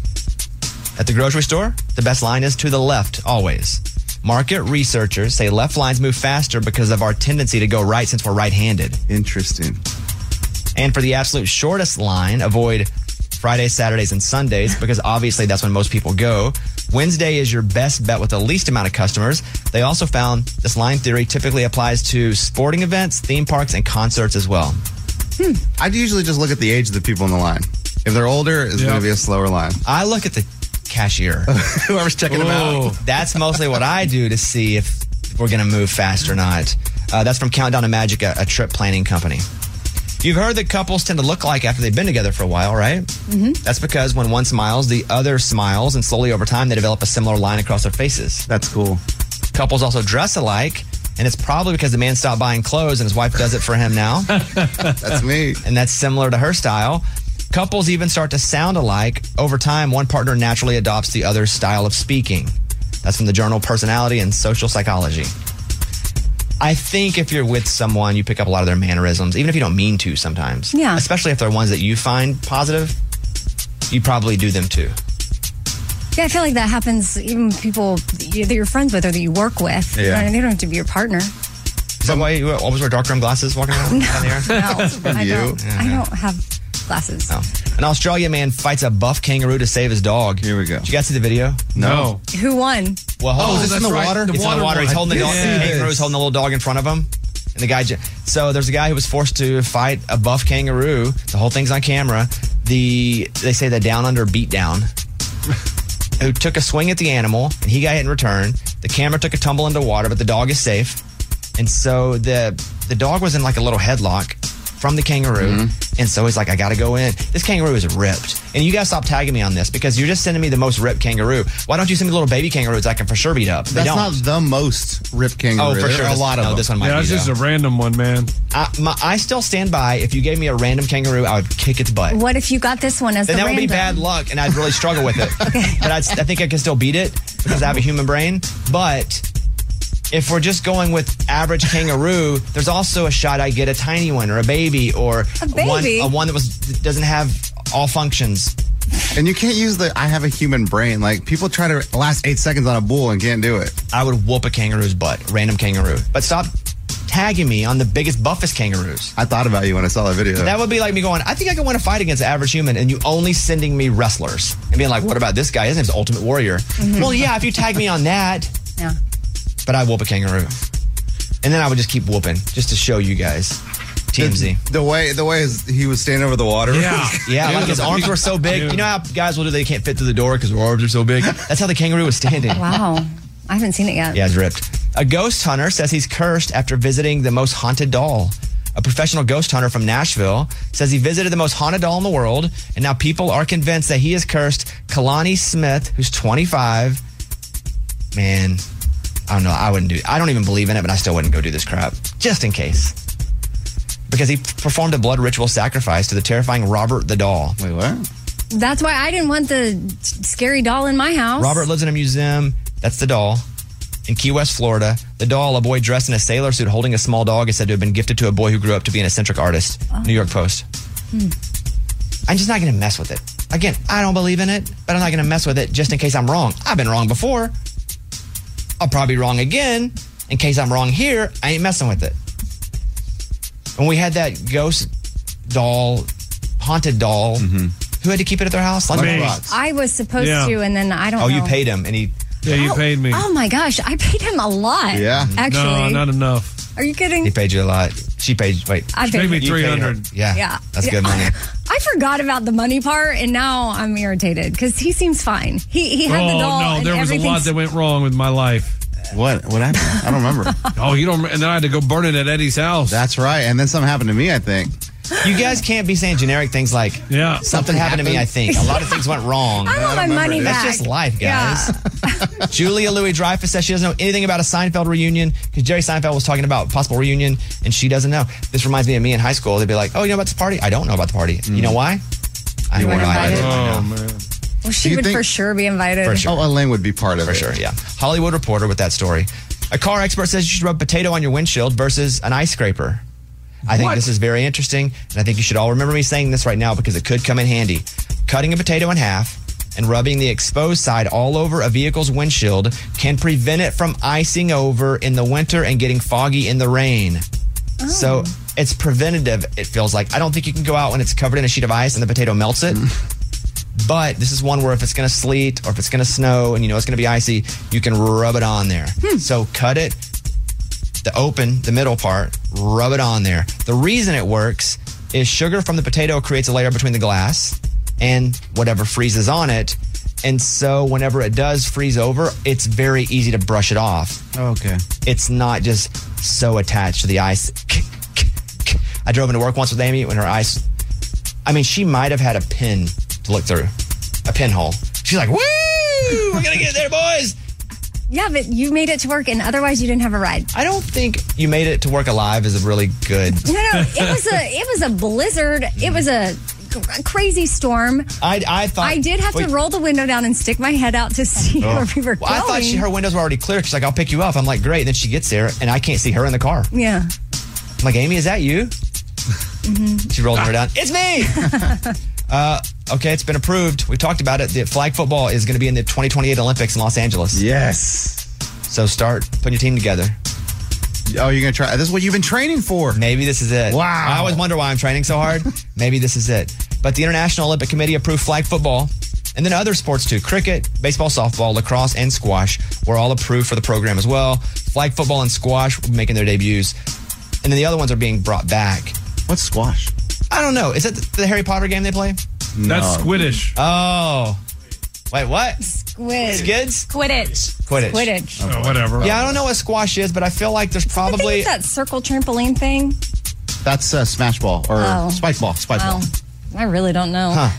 At the grocery store, the best line is to the left, always. Market researchers say left lines move faster because of our tendency to go right since we're right-handed. Interesting. And for the absolute shortest line, avoid Fridays, Saturdays, and Sundays because obviously that's when most people go. Wednesday is your best bet with the least amount of customers. They also found this line theory typically applies to sporting events, theme parks, and concerts as well. I'd usually just look at the age of the people in the line. If they're older, it's going to be a slower line. I look at the cashier. Whoever's checking them out. That's mostly what I do to see if we're going to move fast or not. That's from Countdown to Magic, a trip planning company. You've heard that couples tend to look alike after they've been together for a while, right? Mm-hmm. That's because when one smiles, the other smiles, and slowly over time, they develop a similar line across their faces. That's cool. Couples also dress alike, and it's probably because the man stopped buying clothes and his wife does it for him now. That's me. And that's similar to her style. Couples even start to sound alike. Over time, one partner naturally adopts the other's style of speaking. That's from the journal Personality and Social Psychology. I think if you're with someone, you pick up a lot of their mannerisms, even if you don't mean to sometimes. Yeah. Especially if they're ones that you find positive, you probably do them too. Yeah, I feel like that happens even with people that you're friends with or that you work with. Yeah. They don't have to be your partner. Is that why you always wear dark rimmed glasses walking around down the air? I don't have glasses. No. An Australian man fights a buff kangaroo to save his dog. Here we go. Did you guys see the video? No. Who won? Well, is this in the water? It's in the water. He's holding the dog. The kangaroo's holding the little dog in front of him. And the guy, so there's a guy who was forced to fight a buff kangaroo. The whole thing's on camera. They say the down under beat down. Who took a swing at the animal and he got hit in return. The camera took a tumble into water, but the dog is safe. And so the dog was in like a little headlock. from the kangaroo. And so he's like, I got to go in. This kangaroo is ripped. And you guys stop tagging me on this because you're just sending me the most ripped kangaroo. Why don't you send me little baby kangaroos I can for sure beat up? They That's don't. not the most ripped kangaroo. Oh, for There sure. are a lot of them. This one might be, it's just though. a random one, man. I still stand by. If you gave me a random kangaroo, I would kick its butt. What if you got this one as Then the that would random? be bad luck, and I'd really struggle with it. But I think I can still beat it because I have a human brain. But if we're just going with average kangaroo, there's also a shot I get a tiny one or a baby or A baby? one that doesn't have all functions. And you can't use I have a human brain. Like, people try to last 8 seconds on a bull and can't do it. I would whoop a kangaroo's butt, random kangaroo. But stop tagging me on the biggest, buffest kangaroos. I thought about you when I saw that video. That would be like me going, I think I can win a fight against an average human, and you only sending me wrestlers. And being like, what about this guy? His name's Ultimate Warrior. Well, yeah, if you tag me on that. Yeah. But I whoop a kangaroo. And then I would just keep whooping, just to show you guys. TMZ. The way he was standing over the water. Yeah, like his arms were so big. You know how guys will do, they can't fit through the door because their arms are so big? That's how the kangaroo was standing. Wow. I haven't seen it yet. Yeah, it's ripped. A ghost hunter says he's cursed after visiting the most haunted doll. A professional ghost hunter from Nashville says he visited the most haunted doll in the world, and now people are convinced that he is cursed. Kalani Smith, who's 25. Man, I don't know. I don't even believe in it, but I still wouldn't go do this crap. Just in case. Because he performed a blood ritual sacrifice to the terrifying Robert the doll. Wait, what? That's why I didn't want the scary doll in my house. Robert lives in a museum. That's the doll. In Key West, Florida. The doll, a boy dressed in a sailor suit holding a small dog, is said to have been gifted to a boy who grew up to be an eccentric artist. New York Post. I'm just not going to mess with it. Again, I don't believe in it, but I'm not going to mess with it just in case I'm wrong. I've been wrong before. I'll probably be wrong again. In case I'm wrong here, I ain't messing with it. When we had that ghost doll, haunted doll, who had to keep it at their house? Lunchbox. I was supposed to, and then I don't know. Oh, you paid him, and he... Yeah, you paid me. Oh my gosh, I paid him a lot. Yeah. Actually. No, not enough. Are you kidding? He paid you a lot. She paid, wait. I paid me You paid her. $300. Yeah. That's good money. I forgot about the money part, and now I'm irritated because he seems fine. He had the doll. No, and there was a lot everything's- that went wrong with my life. What happened? I don't remember. Oh, you don't? And then I had to go burn it at Eddie's house. That's right. And then something happened to me, I think. You guys can't be saying generic things like, something happened to me, I think. A lot of things went wrong. I want my money back. That's just life, guys. Julia Louis-Dreyfus says she doesn't know anything about a Seinfeld reunion because Jerry Seinfeld was talking about possible reunion, and she doesn't know. This reminds me of me in high school. They'd be like, oh, you know about this party? I don't know about the party. You know why? I don't know either. Oh, man. Well, she would for sure be invited. For sure. Oh, Elaine would be part of it. For sure, yeah. Hollywood Reporter with that story. A car expert says you should rub potato on your windshield versus an ice scraper. I think this is very interesting, and I think you should all remember me saying this right now because it could come in handy. Cutting a potato in half and rubbing the exposed side all over a vehicle's windshield can prevent it from icing over in the winter and getting foggy in the rain. So it's preventative, it feels like. I don't think you can go out when it's covered in a sheet of ice and the potato melts it. But this is one where if it's going to sleet or if it's going to snow and you know it's going to be icy, you can rub it on there. So cut it, the middle part, rub it on there. The reason it works is sugar from the potato creates a layer between the glass and whatever freezes on it. And so whenever it does freeze over, it's very easy to brush it off. Okay. It's not just so attached to the ice. I drove into work once with Amy when her ice, she might have had a pin to look through, a pinhole. She's like, woo, we're going to get there, boys. Yeah, but you made it to work, and otherwise you didn't have a ride. I don't think you made it to work alive is a really good. No, it was a blizzard. It was a crazy storm. I thought I did have to roll the window down and stick my head out to see where we were going. I thought her windows were already clear. She's like, I'll pick you up. I'm like, great. And then she gets there, and I can't see her in the car. Yeah. I'm like, Amy, is that you? She rolled her down. It's me. Okay, it's been approved. We talked about it. The flag football is going to be in the 2028 Olympics in Los Angeles. Yes. So start putting your team together. Oh, you're going to try. This is what you've been training for. Maybe this is it. Wow. I always wonder why I'm training so hard. Maybe this is it. But the International Olympic Committee approved flag football. And then other sports too. Cricket, baseball, softball, lacrosse, and squash were all approved for the program as well. Flag football and squash will be making their debuts. And then the other ones are being brought back. What's squash? I don't know. Is that the Harry Potter game they play? No. That's Squiddish. Oh. Wait, what? Skids? Quidditch. Oh, whatever. Yeah, I don't know what squash is, but I feel like there's probably... It's that circle trampoline thing. That's Smash Ball or Spike Ball. Well, I really don't know. Huh.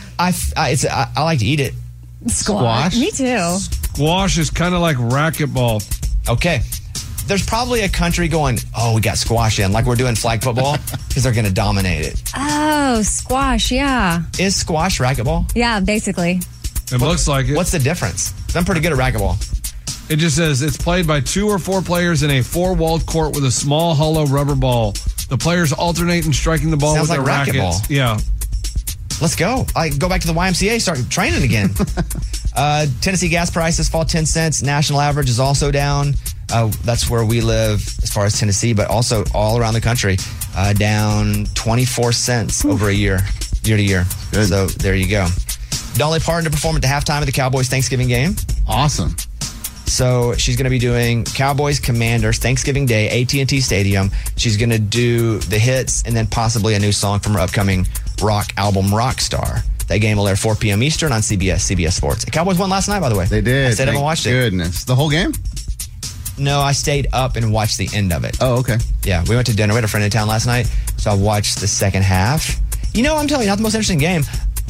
I like to eat it. Squash? Me too. Squash is kind of like racquetball. Okay. There's probably a country going, we got squash in, like we're doing flag football, because they're going to dominate it. Oh, squash, yeah. Is squash racquetball? Yeah, basically. It looks like it. What's the difference? I'm pretty good at racquetball. It just says it's played by 2 or 4 players in a 4-walled court with a small hollow rubber ball. The players alternate in striking the ball Sounds with like their rackets. racquetball. Yeah. Let's go. Go back to the YMCA, start training again. Tennessee gas prices fall 10 cents. National average is also down. That's where we live as far as Tennessee, but also all around the country, down 24 cents over a year to year. Good. So there you go. Dolly Parton to perform at the halftime of the Cowboys Thanksgiving game. Awesome. So she's going to be doing Cowboys Commanders Thanksgiving Day, AT&T Stadium. She's going to do the hits and then possibly a new song from her upcoming rock album, Rockstar. That game will air 4 p.m. Eastern on CBS Sports. The Cowboys won last night, by the way. They did. I stayed up and watched Goodness. The whole game? No, I stayed up and watched the end of it. Oh, okay. Yeah, we went to dinner. We had a friend in town last night, so I watched the second half. You know, I'm telling you, not the most interesting game.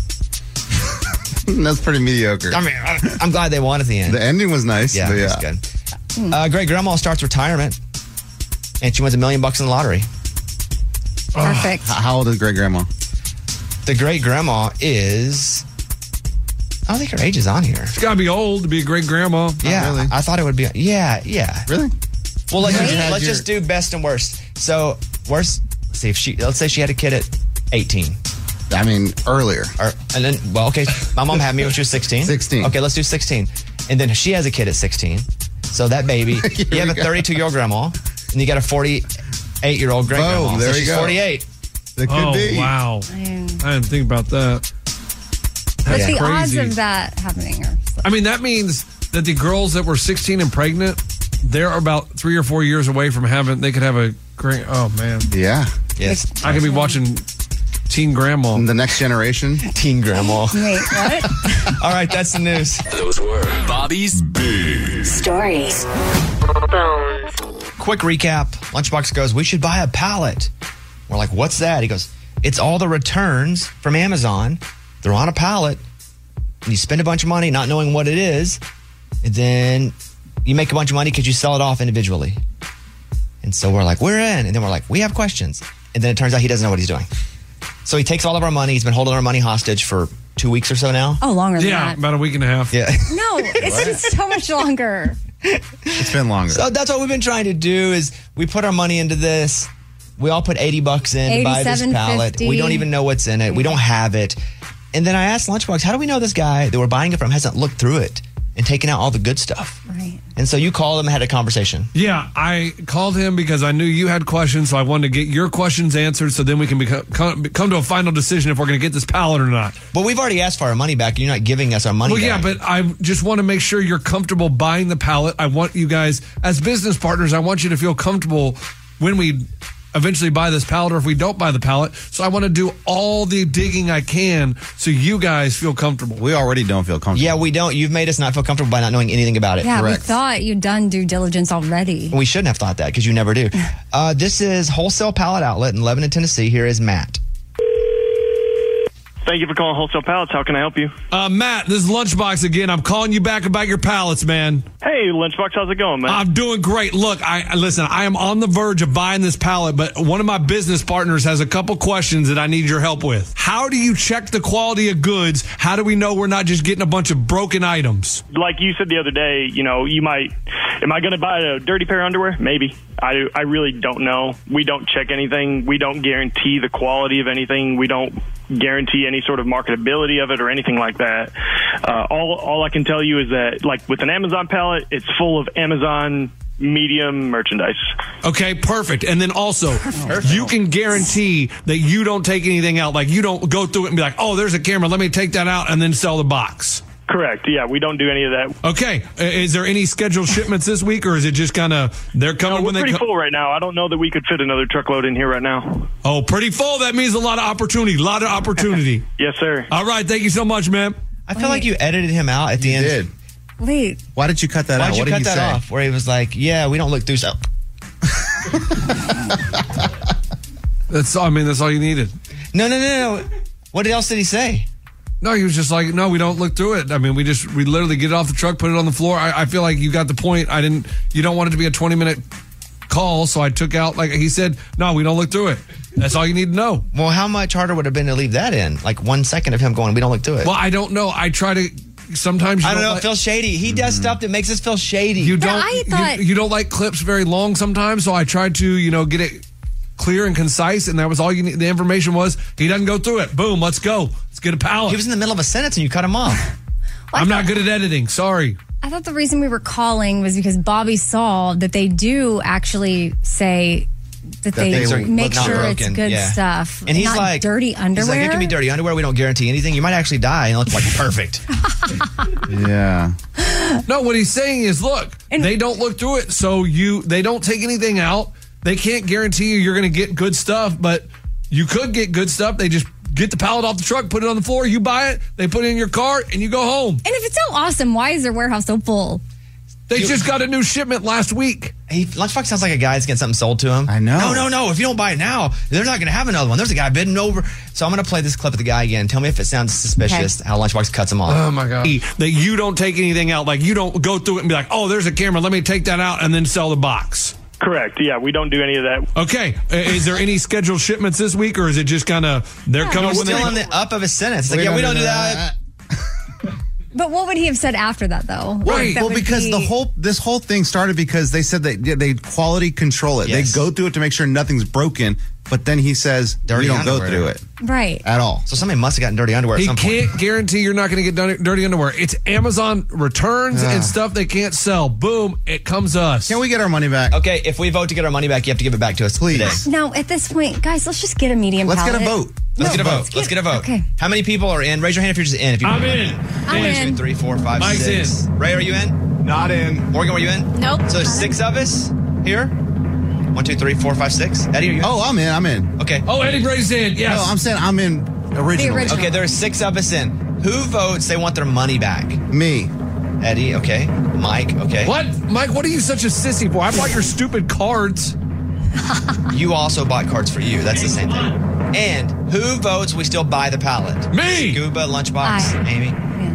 That's pretty mediocre. I mean, I'm glad they won at the end. The ending was nice. Yeah, but it was good. Great grandma starts retirement, and she wins $1 million in the lottery. Perfect. How old is great grandma? The great grandma is, I don't think her age is on here. It's got to be old to be a great grandma. Yeah, really. I thought it would be. Yeah. Really? Well, let's just do best and worst. So worst. Let's say she had a kid at 18. I mean, earlier. And then, okay, my mom had me when she was 16. 16. Okay, let's do 16. And then she has a kid at 16. So that baby, you have a 32-year-old grandma, and you got a 48-year-old great grandma. There so you she's go. 48. That could be. Wow. I didn't think about that. What's the crazy. odds of that happening? I mean, that means that the girls that were 16 and pregnant, they're about 3 or 4 years away from they could have a great, oh man. Yeah. Yes. I could be watching Teen Grandma. The next generation. Teen Grandma. Wait, what? All right, that's the news. Those were Bobby's Big Stories. Quick recap. Lunchbox goes, we should buy a pallet. We're like, what's that? He goes, it's all the returns from Amazon. They're on a pallet. And you spend a bunch of money not knowing what it is. And then you make a bunch of money because you sell it off individually. And so we're like, we're in. And then we're like, we have questions. And then it turns out he doesn't know what he's doing. So he takes all of our money. He's been holding our money hostage for 2 weeks or so now. Oh, longer than Yeah, that. about a week and a half. Yeah. No, it's been so much longer. It's been longer. So that's what we've been trying to do is we put our money into this. We all put $80 in to buy this pallet. $87.50. We don't even know what's in it. We don't have it. And then I asked Lunchbox, how do we know this guy that we're buying it from hasn't looked through it and taken out all the good stuff? Right. And so you called him and had a conversation. Yeah, I called him because I knew you had questions, so I wanted to get your questions answered so then we can come to a final decision if we're going to get this pallet or not. But we've already asked for our money back. You're not giving us our money back. Yeah, but I just want to make sure you're comfortable buying the pallet. I want you guys, as business partners, I want you to feel comfortable when we eventually buy this pallet or if we don't buy the pallet. So I want to do all the digging I can so you guys feel comfortable. We already don't feel comfortable. Yeah, we don't. You've made us not feel comfortable by not knowing anything about it. Yeah, Correct. we thought you'd done due diligence already. We shouldn't have thought that because you never do. This is Wholesale Pallet Outlet in Lebanon, Tennessee. Here is Matt. Thank you for calling Wholesale Pallets. How can I help you? Matt, this is Lunchbox again. I'm calling you back about your pallets, man. Hey, Lunchbox, how's it going, man? I'm doing great. Look, listen, I am on the verge of buying this pallet, but one of my business partners has a couple questions that I need your help with. How do you check the quality of goods? How do we know we're not just getting a bunch of broken items? Like you said the other day, am I going to buy a dirty pair of underwear? Maybe. I really don't know. We don't check anything. We don't guarantee the quality of anything. We don't guarantee any sort of marketability of it or anything like that. All I can tell you is that, like with an Amazon pallet, it's full of Amazon medium merchandise. Okay, perfect. And then also, you can guarantee that you don't take anything out. Like you don't go through it and be like, oh, there's a camera. Let me take that out and then sell the box. Correct. Yeah, we don't do any of that. Okay. Is there any scheduled shipments this week, or is it just kind of they're coming when they come? We're pretty full right now. I don't know that we could fit another truckload in here right now. Oh, pretty full. That means a lot of opportunity. Yes, sir. All right. Thank you so much, man. I feel like you edited him out at the end. Did. Wait. Why did you cut that out? Why did you cut that say? off? Where he was like, yeah, we don't look through stuff. That's all you needed. No. What else did he say? No, he was just like, no, we don't look through it. I mean, we literally get it off the truck, put it on the floor. I feel like you got the point. You don't want it to be a 20-minute call, so I took out, like he said, no, we don't look through it. That's all you need to know. Well, how much harder would it have been to leave that in? Like 1 second of him going, we don't look through it. Well, I don't know. I try to, sometimes I don't know, it feels shady. He does stuff that makes us feel shady. You don't like clips very long sometimes, so I tried to, get it clear and concise, and that was all you need. The information was, he doesn't go through it. Boom, let's go. Let's get a pallet. He was in the middle of a sentence and you cut him off. I'm not good at editing. Sorry. I thought the reason we were calling was because Bobby saw that they do actually say that they make sure it's good stuff. And he's not like, dirty underwear. He's like, it can be dirty underwear. We don't guarantee anything. You might actually die and it looks like perfect. Yeah. No, what he's saying is, look, they don't look through it, so they don't take anything out. They can't guarantee you're going to get good stuff, but you could get good stuff. They just get the pallet off the truck, put it on the floor, you buy it, they put it in your cart, and you go home. And if it's so awesome, why is their warehouse so full? They just got a new shipment last week. Lunchbox sounds like a guy that's getting something sold to him. I know. No. If you don't buy it now, they're not going to have another one. There's a guy bidding over. So I'm going to play this clip of the guy again. Tell me if it sounds suspicious how Lunchbox cuts him off. Oh, my God. That you don't take anything out. Like, you don't go through it and be like, oh, there's a camera. Let me take that out and then sell the box. Correct. Yeah, we don't do any of that. Okay. Is there any scheduled shipments this week, or is it just kind of they're coming? He's still on the up of his sentence. It's like, we don't do that. But what would he have said after that, though? Right. Well, because this whole thing started because they said that they quality control it. Yes. They go through it to make sure nothing's broken. But then he says, we don't go through it. Right. At all. So somebody must have gotten dirty underwear at some point. He can't guarantee you're not going to get dirty underwear. It's Amazon returns and stuff they can't sell. Boom, it comes to us. Can we get our money back? Okay, if we vote to get our money back, you have to give it back to us, please. Today. Now, at this point, guys, let's just get a medium Let's pallet. get a vote. Let's get a vote. Okay. How many people are in? Raise your hand if you're just in. I'm in. I'm in. 1, 2, 3, 4, 5, Mike's 6. in. Ray, are you in? Not in. Morgan, were you in? Nope. So there's 6 of us here. 1, 2, 3, 4, 5, 6. Eddie, are you in? Oh, I'm in. Okay. Oh, Eddie raised in. Yes. No, I'm saying I'm in originally. Okay, there are 6 of us in. Who votes they want their money back? Me. Eddie, okay. Mike, okay. What? Mike, what are you such a sissy for? I bought your stupid cards. You also bought cards for you. That's the same thing. And who votes we still buy the pallet? Me. Scuba, Lunchbox, Amy.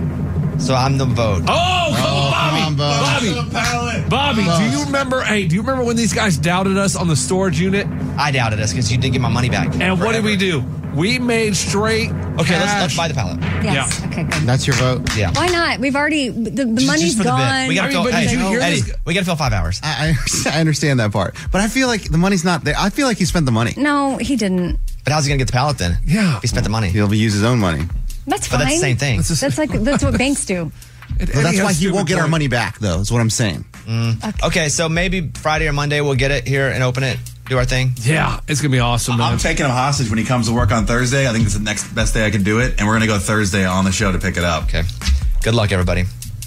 So I'm the vote. Oh, Bobby. Bobby, do you remember? Hey, do you remember when these guys doubted us on the storage unit? I doubted us because you didn't get my money back. And what did we do? We made straight. Okay, cash. let's buy the pallet. Yes. Yeah. Okay, good. That's your vote? Yeah. Why not? We've already, the money's just for gone. the bit. We got to fill. but did you hear Eddie, this? we got to fill 5 hours. I understand that part. But I feel like the money's not there. I feel like he spent the money. No, he didn't. But how's he gonna get the pallet then? Yeah. If he spent the money. He'll use his own money. That's But fine. that's the same thing. That's what banks do. But that's why he won't get our money back, though, is what I'm saying. Okay, so maybe Friday or Monday we'll get it here and open it, do our thing. Yeah, it's gonna be awesome. Man. I'm taking him hostage when he comes to work on Thursday. I think it's the next best day I can do it, and we're gonna go Thursday on the show to pick it up. Okay. Good luck, everybody.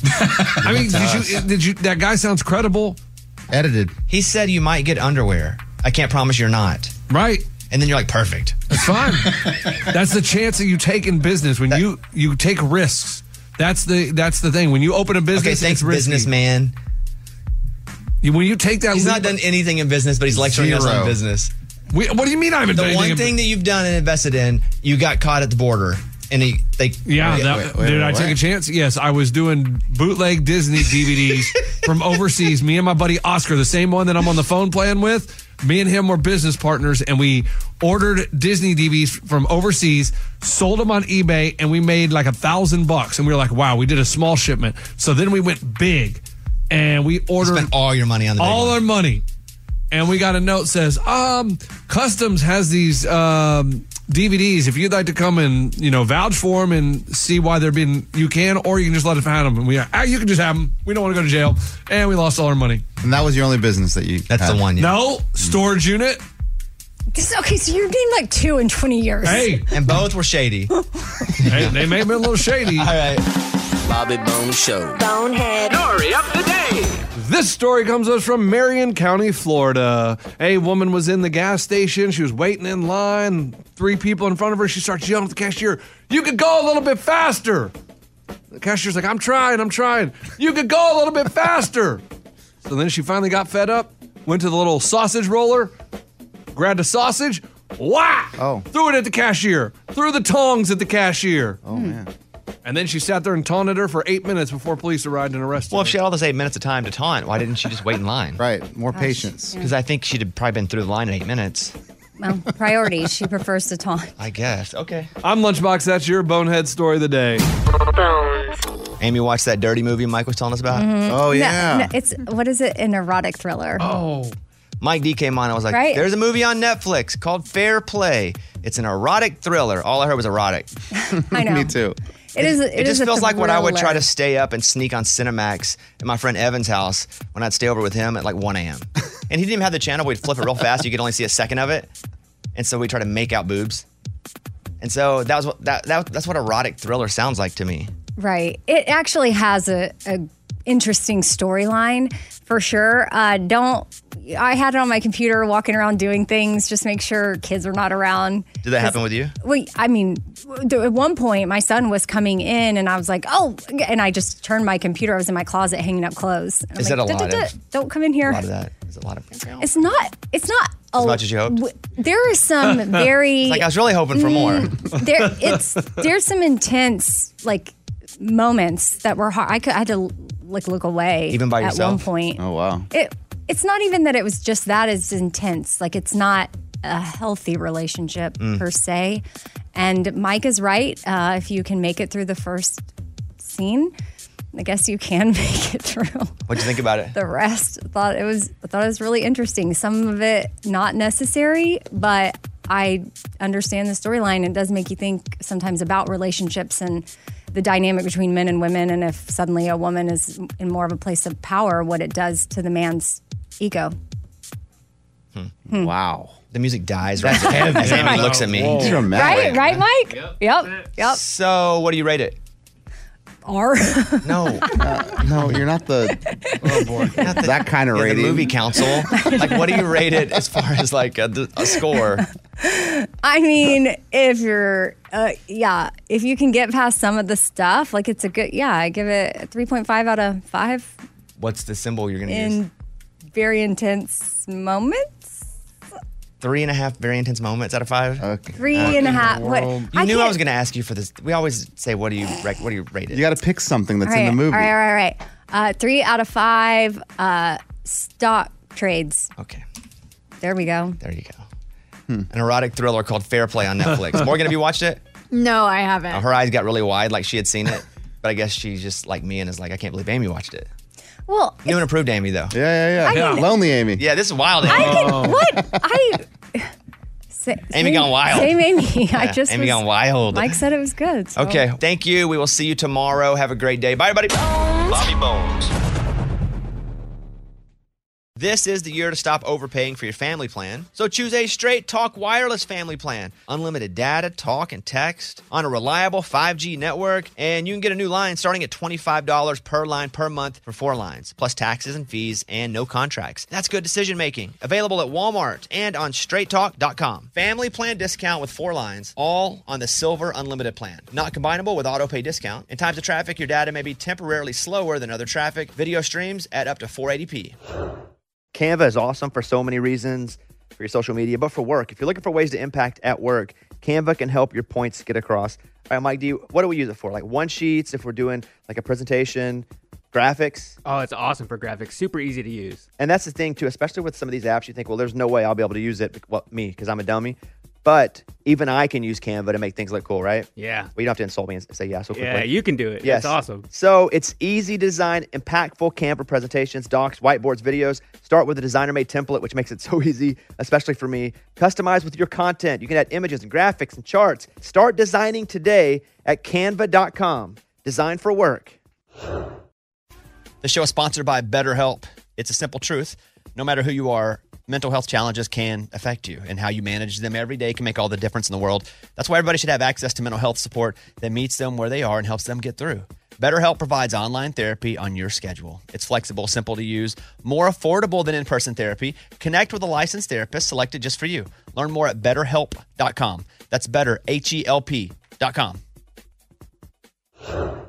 I mean, did you? That guy sounds credible. Edited. He said you might get underwear. I can't promise you're not. Right. And then you're like, perfect. That's fine. That's the chance that you take in business when you take risks. That's the thing. When you open a business, Okay, thanks, it's risky. businessman. When you take that, He's not done anything in business, but he's lecturing us on business. What do you mean I haven't done The anything? one thing that you've done and invested in, you got caught at the border. And did I take a chance? Yes, I was doing bootleg Disney DVDs from overseas. Me and my buddy Oscar, the same one that I'm on the phone playing with, me and him were business partners, and we ordered Disney DVDs from overseas, sold them on eBay, and we made like $1,000. And we were like, wow, we did a small shipment. So then we went big, and we ordered spent all your money on the big all one. our money. And we got a note says, Customs has these DVDs. If you'd like to come and vouch for them and see why they're being, you can, or you can just let us have them. And you can just have them. We don't want to go to jail. And we lost all our money. And that was your only business that you. That's the one. Yeah. No storage unit. Okay, so you're getting like 2 in 20 years. Hey, and both were shady. Hey, they may have been a little shady. All right. Bobby Bones Show. Bonehead. Story of the day. This story comes to us from Marion County, Florida. A woman was in the gas station. She was waiting in line. 3 people in front of her. She starts yelling at the cashier, "You could go a little bit faster." The cashier's like, I'm trying. You could go a little bit faster. So then she finally got fed up, went to the little sausage roller, grabbed a sausage, Whack! Oh. Threw it at the cashier. Threw the tongs at the cashier. Oh, man. And then she sat there and taunted her for 8 minutes before police arrived and arrested Well, her. if she had all those 8 minutes of time to taunt, why didn't she just wait in line? Right. More patience. Because I think she'd have probably been through the line in 8 minutes. Well, priorities. She prefers to taunt. I guess. Okay. I'm Lunchbox. That's your bonehead story of the day. Amy watched that dirty movie Mike was telling us about? Oh, yeah. No, it's, what is it? An erotic thriller. Oh. Mike D came on and was like, Right. there's a movie on Netflix called Fair Play. It's an erotic thriller. All I heard was erotic. I know. Me too. It just a feels like when I would try thriller. to stay up and sneak on Cinemax at my friend Evan's house when I'd stay over with him at like 1 a.m. And he didn't even have the channel. We'd flip it real fast. You could only see a second of it. And so we try to make out boobs. And so that's what erotic thriller sounds like to me. Right. It actually has a interesting storyline for sure. I had it on my computer walking around doing things, just make sure kids are not around. Did that happen with you? Well, I mean, at one point my son was coming in and I was like, oh, and I just turned my computer. I was in my closet hanging up clothes. And I'm Is that like, a lot of? Don't come in here. A lot of that. Is it a lot of? It's not As much as you hoped? There is some very. It's like I was really hoping for more. There's some intense like moments that were hard. I had to like look away. Even by at yourself? one point. Oh, wow. It's not even that it was just that as intense. Like it's not a healthy relationship per se. And Mike is right. If you can make it through the first scene, I guess you can make it through. What'd you think about it? The rest, I thought it was really interesting. Some of it not necessary, but I understand the storyline. It does make you think sometimes about relationships and the dynamic between men and women, and if suddenly a woman is in more of a place of power, what it does to the man's ego. Wow. The music dies right there as Amy looks at me. Right, Mike? Yep. So, what do you rate it? R. No. No, you're not the. Oh boy, not that kind of rating. The movie council. Like, what do you rate it as far as like a score? I mean, if you're, if you can get past some of the stuff, like it's a good, I give it a 3.5 out of 5 What's the symbol you're going to use? in very intense moments. 3.5 very intense moments out of 5. Okay. 3.5. What? You knew I was going to ask you for this. We always say, what do you rate it? You got to pick something that's in the movie. All right. 3 out of 5 stock trades. Okay. There we go. There you go. An erotic thriller called Fair Play on Netflix. Morgan, have you watched it? No, I haven't. Her eyes got really wide, like she had seen it. But I guess she's just like me and is like, I can't believe Amy watched it. Well, New and improved Amy, though. Yeah. Lonely Amy. Yeah, this is wild Amy. Amy gone wild. Same Amy. Amy gone wild. Mike said it was good. So. Okay, thank you. We will see you tomorrow. Have a great day. Bye, everybody. Bobby Bones. This is the year to stop overpaying for your family plan. So choose a Straight Talk Wireless family plan. Unlimited data, talk, and text on a reliable 5G network. And you can get a new line starting at $25 per line per month for 4 lines, plus taxes and fees and no contracts. That's good decision making. Available at Walmart and on straighttalk.com. Family plan discount with 4 lines, all on the Silver Unlimited plan. Not combinable with auto pay discount. In times of traffic, your data may be temporarily slower than other traffic. Video streams at up to 480p. Canva is awesome for so many reasons, for your social media, but for work. If you're looking for ways to impact at work, Canva can help your points get across. All right, Mike, what do we use it for? Like one-sheets, if we're doing like a presentation, graphics? Oh, it's awesome for graphics. Super easy to use. And that's the thing, too, especially with some of these apps, you think, well, there's no way I'll be able to use it, because I'm a dummy. But even I can use Canva to make things look cool, right? Yeah. Well, you don't have to insult me and say yeah so quickly. Yeah, you can do it. Yes. It's awesome. So it's easy to design impactful Canva presentations, docs, whiteboards, videos. Start with a designer-made template, which makes it so easy, especially for me. Customize with your content. You can add images and graphics and charts. Start designing today at canva.com. Design for work. The show is sponsored by BetterHelp. It's a simple truth. No matter who you are, mental health challenges can affect you, and how you manage them every day can make all the difference in the world. That's why everybody should have access to mental health support that meets them where they are and helps them get through. BetterHelp provides online therapy on your schedule. It's flexible, simple to use, more affordable than in-person therapy. Connect with a licensed therapist selected just for you. Learn more at BetterHelp.com. That's better, HELP.com.